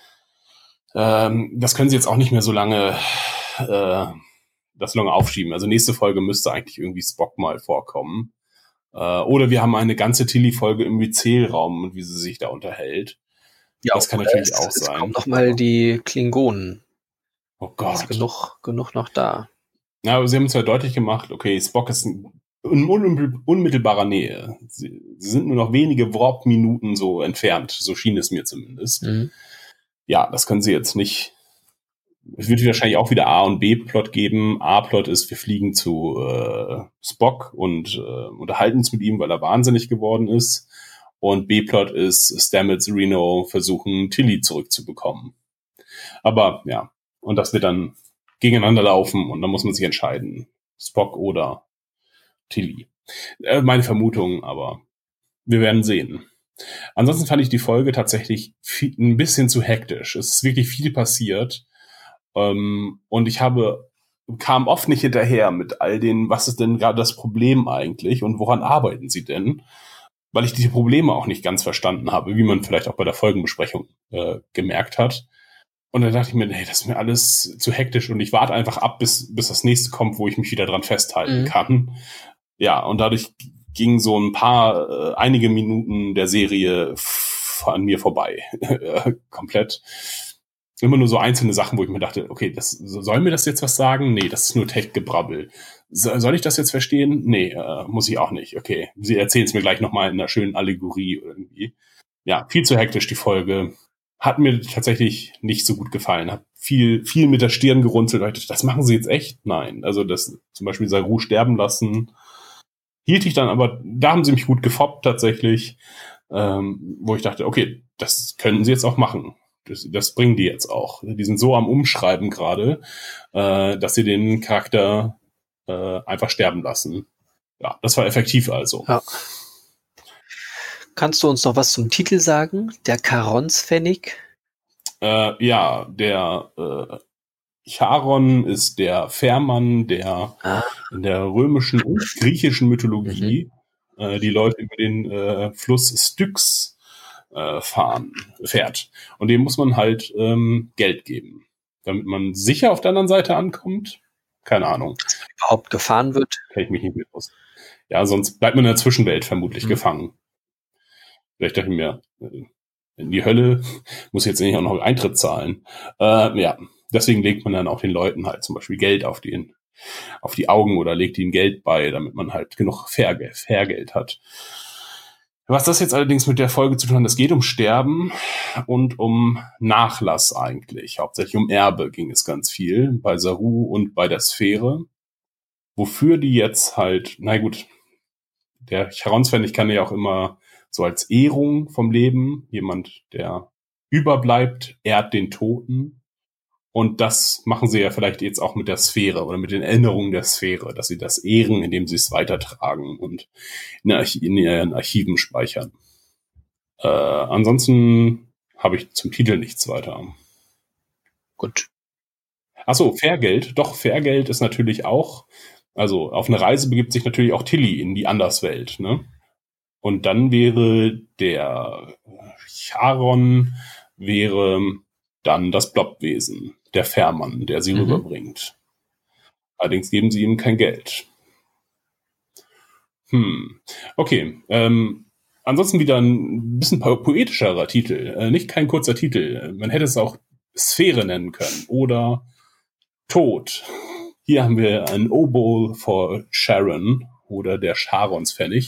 [SPEAKER 4] Das können sie jetzt auch nicht mehr so lange aufschieben. Also nächste Folge müsste eigentlich irgendwie Spock mal vorkommen. Oder wir haben eine ganze Tilly-Folge im Myzel-Raum und wie sie sich da unterhält.
[SPEAKER 5] Ja,
[SPEAKER 4] das kann natürlich auch sein.
[SPEAKER 5] Jetzt kommen noch mal die Klingonen.
[SPEAKER 4] Oh Gott.
[SPEAKER 5] Ist genug noch da.
[SPEAKER 4] Ja, aber sie haben uns ja deutlich gemacht, okay, Spock ist in unmittelbarer Nähe. Sie sind nur noch wenige Warp-Minuten so entfernt, so schien es mir zumindest.
[SPEAKER 5] Mhm.
[SPEAKER 4] Ja, das können sie jetzt nicht. Es wird wahrscheinlich auch wieder A- und B-Plot geben. A-Plot ist, wir fliegen zu Spock und unterhalten uns mit ihm, weil er wahnsinnig geworden ist. Und B-Plot ist, Stamets, Reno versuchen, Tilly zurückzubekommen. Aber ja, und das wird dann gegeneinander laufen und dann muss man sich entscheiden. Spock oder Tilly. Meine Vermutung, aber wir werden sehen. Ansonsten fand ich die Folge tatsächlich ein bisschen zu hektisch. Es ist wirklich viel passiert. Und ich kam oft nicht hinterher mit all den, was ist denn gerade das Problem eigentlich und woran arbeiten sie denn? Weil ich diese Probleme auch nicht ganz verstanden habe, wie man vielleicht auch bei der Folgenbesprechung gemerkt hat. Und dann dachte ich mir, nee, das ist mir alles zu hektisch und ich warte einfach ab, bis das nächste kommt, wo ich mich wieder dran festhalten kann. Ja, und dadurch ging so einige Minuten der Serie an mir vorbei. Komplett. Immer nur so einzelne Sachen, wo ich mir dachte, okay, soll mir das jetzt was sagen? Nee, das ist nur Tech-Gebrabbel. Soll ich das jetzt verstehen? Nee, muss ich auch nicht. Okay, sie erzählen es mir gleich nochmal in einer schönen Allegorie irgendwie. Ja, viel zu hektisch die Folge. Hat mir tatsächlich nicht so gut gefallen. Hat viel mit der Stirn gerunzelt. Weil ich dachte, das machen sie jetzt echt? Nein. Also das zum Beispiel Saru sterben lassen, hielt ich dann, aber da haben sie mich gut gefoppt tatsächlich, wo ich dachte, okay, das können sie jetzt auch machen. Das bringen die jetzt auch. Die sind so am Umschreiben gerade, dass sie den Charakter einfach sterben lassen. Ja, das war effektiv also.
[SPEAKER 5] Ja. Kannst du uns noch was zum Titel sagen? Der Charonspfennig?
[SPEAKER 4] Ja, der Charon ist der Fährmann, der in der römischen und griechischen Mythologie die Leute über den Fluss Styx fährt. Und dem muss man halt Geld geben, damit man sicher auf der anderen Seite ankommt. Keine Ahnung.
[SPEAKER 5] Dass überhaupt gefahren wird.
[SPEAKER 4] Kenn ich mich nicht mehr aus. Ja, sonst bleibt man in der Zwischenwelt vermutlich gefangen. Vielleicht dachte ich mir, in die Hölle muss jetzt nicht auch noch Eintritt zahlen. Ja, deswegen legt man dann auch den Leuten halt zum Beispiel Geld auf die Augen oder legt ihnen Geld bei, damit man halt genug Fairgeld hat. Was das jetzt allerdings mit der Folge zu tun hat, es geht um Sterben und um Nachlass eigentlich. Hauptsächlich um Erbe ging es ganz viel bei Saru und bei der Sphäre. Wofür die jetzt halt, na gut, der Charonspfennig kann ja auch immer so als Ehrung vom Leben, jemand, der überbleibt, ehrt den Toten. Und das machen sie ja vielleicht jetzt auch mit der Sphäre oder mit den Erinnerungen der Sphäre, dass sie das ehren, indem sie es weitertragen und in ihren Archiven speichern. Ansonsten habe ich zum Titel nichts weiter.
[SPEAKER 5] Gut.
[SPEAKER 4] Achso, Fairgeld. Doch, Fairgeld ist natürlich auch, also auf eine Reise begibt sich natürlich auch Tilly in die Anderswelt, ne? Und dann wäre der Charon dann das Blobwesen, der Fährmann, der sie rüberbringt. Allerdings geben sie ihm kein Geld. Okay. Ansonsten wieder ein bisschen poetischerer Titel. Nicht kein kurzer Titel. Man hätte es auch Sphäre nennen können oder Tod. Hier haben wir ein Oboe for Sharon oder der Charonspfennig.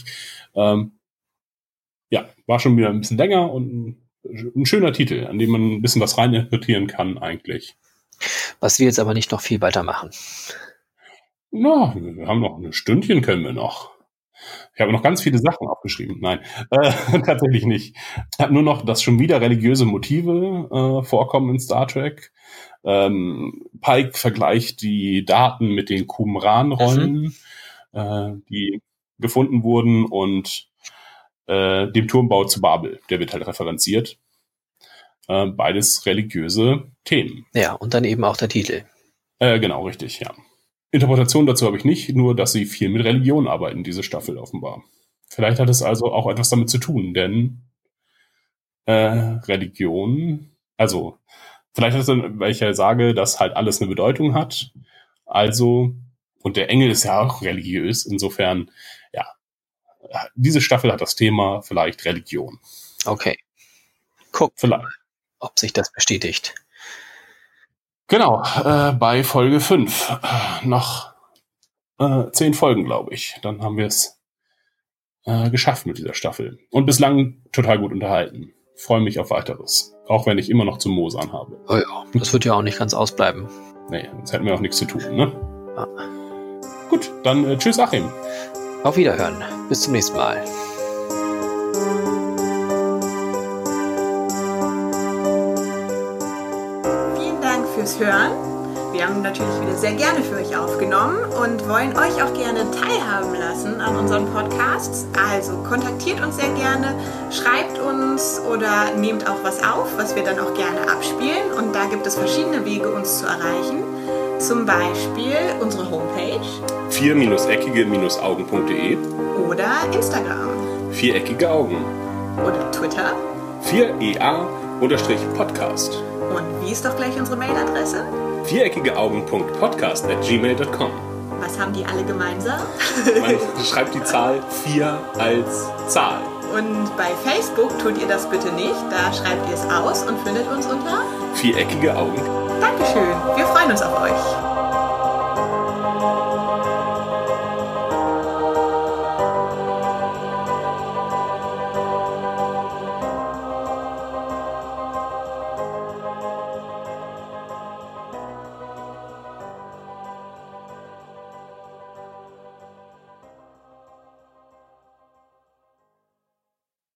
[SPEAKER 4] Ja, war schon wieder ein bisschen länger und ein schöner Titel, an dem man ein bisschen was reininterpretieren kann eigentlich.
[SPEAKER 5] Was wir jetzt aber nicht noch viel weitermachen.
[SPEAKER 4] Na, wir haben noch ein Stündchen, können wir noch. Ich habe noch ganz viele Sachen aufgeschrieben. Nein, tatsächlich nicht. Ich habe nur noch, dass schon wieder religiöse Motive vorkommen in Star Trek. Pike vergleicht die Daten mit den Qumran-Rollen, die gefunden wurden und dem Turmbau zu Babel. Der wird halt referenziert. Beides religiöse Themen.
[SPEAKER 5] Ja, und dann eben auch der Titel.
[SPEAKER 4] Genau, richtig, ja. Interpretation dazu habe ich nicht, nur dass sie viel mit Religion arbeiten, diese Staffel offenbar. Vielleicht hat es also auch etwas damit zu tun, denn Religion, also vielleicht ist es dann, weil ich ja sage, dass halt alles eine Bedeutung hat, also, und der Engel ist ja auch religiös, insofern, ja, diese Staffel hat das Thema vielleicht Religion.
[SPEAKER 5] Okay. Guck,
[SPEAKER 4] vielleicht,
[SPEAKER 5] ob sich das bestätigt.
[SPEAKER 4] Genau, bei Folge 5 noch 10 Folgen, glaube ich. Dann haben wir es geschafft mit dieser Staffel. Und bislang total gut unterhalten. Freue mich auf weiteres. Auch wenn ich immer noch zu mosern habe.
[SPEAKER 5] Oh ja, das wird ja auch nicht ganz ausbleiben.
[SPEAKER 4] Nee, sonst hätten wir auch nichts zu tun, ne?
[SPEAKER 5] Ja.
[SPEAKER 4] Gut, dann tschüss, Achim.
[SPEAKER 5] Auf Wiederhören. Bis zum nächsten Mal.
[SPEAKER 1] Vielen Dank fürs Hören. Wir haben natürlich wieder sehr gerne für euch aufgenommen und wollen euch auch gerne teilhaben lassen an unseren Podcasts. Also kontaktiert uns sehr gerne, schreibt uns oder nehmt auch was auf, was wir dann auch gerne abspielen. Und da gibt es verschiedene Wege, uns zu erreichen. Zum Beispiel unsere Homepage
[SPEAKER 4] 4-eckige-augen.de
[SPEAKER 1] oder Instagram
[SPEAKER 4] 4-eckige Augen
[SPEAKER 1] oder Twitter
[SPEAKER 4] 4EA_Podcast.
[SPEAKER 1] Und wie ist doch gleich unsere Mailadresse?
[SPEAKER 4] 4-eckige-augen.podcast@gmail.com.
[SPEAKER 1] Was haben die alle gemeinsam?
[SPEAKER 4] Man schreibt die Zahl 4 als Zahl.
[SPEAKER 1] Und bei Facebook tut ihr das bitte nicht. Da schreibt ihr es aus und findet uns unter
[SPEAKER 4] 4-eckige Augen.
[SPEAKER 1] Dankeschön. Wir freuen uns auf euch.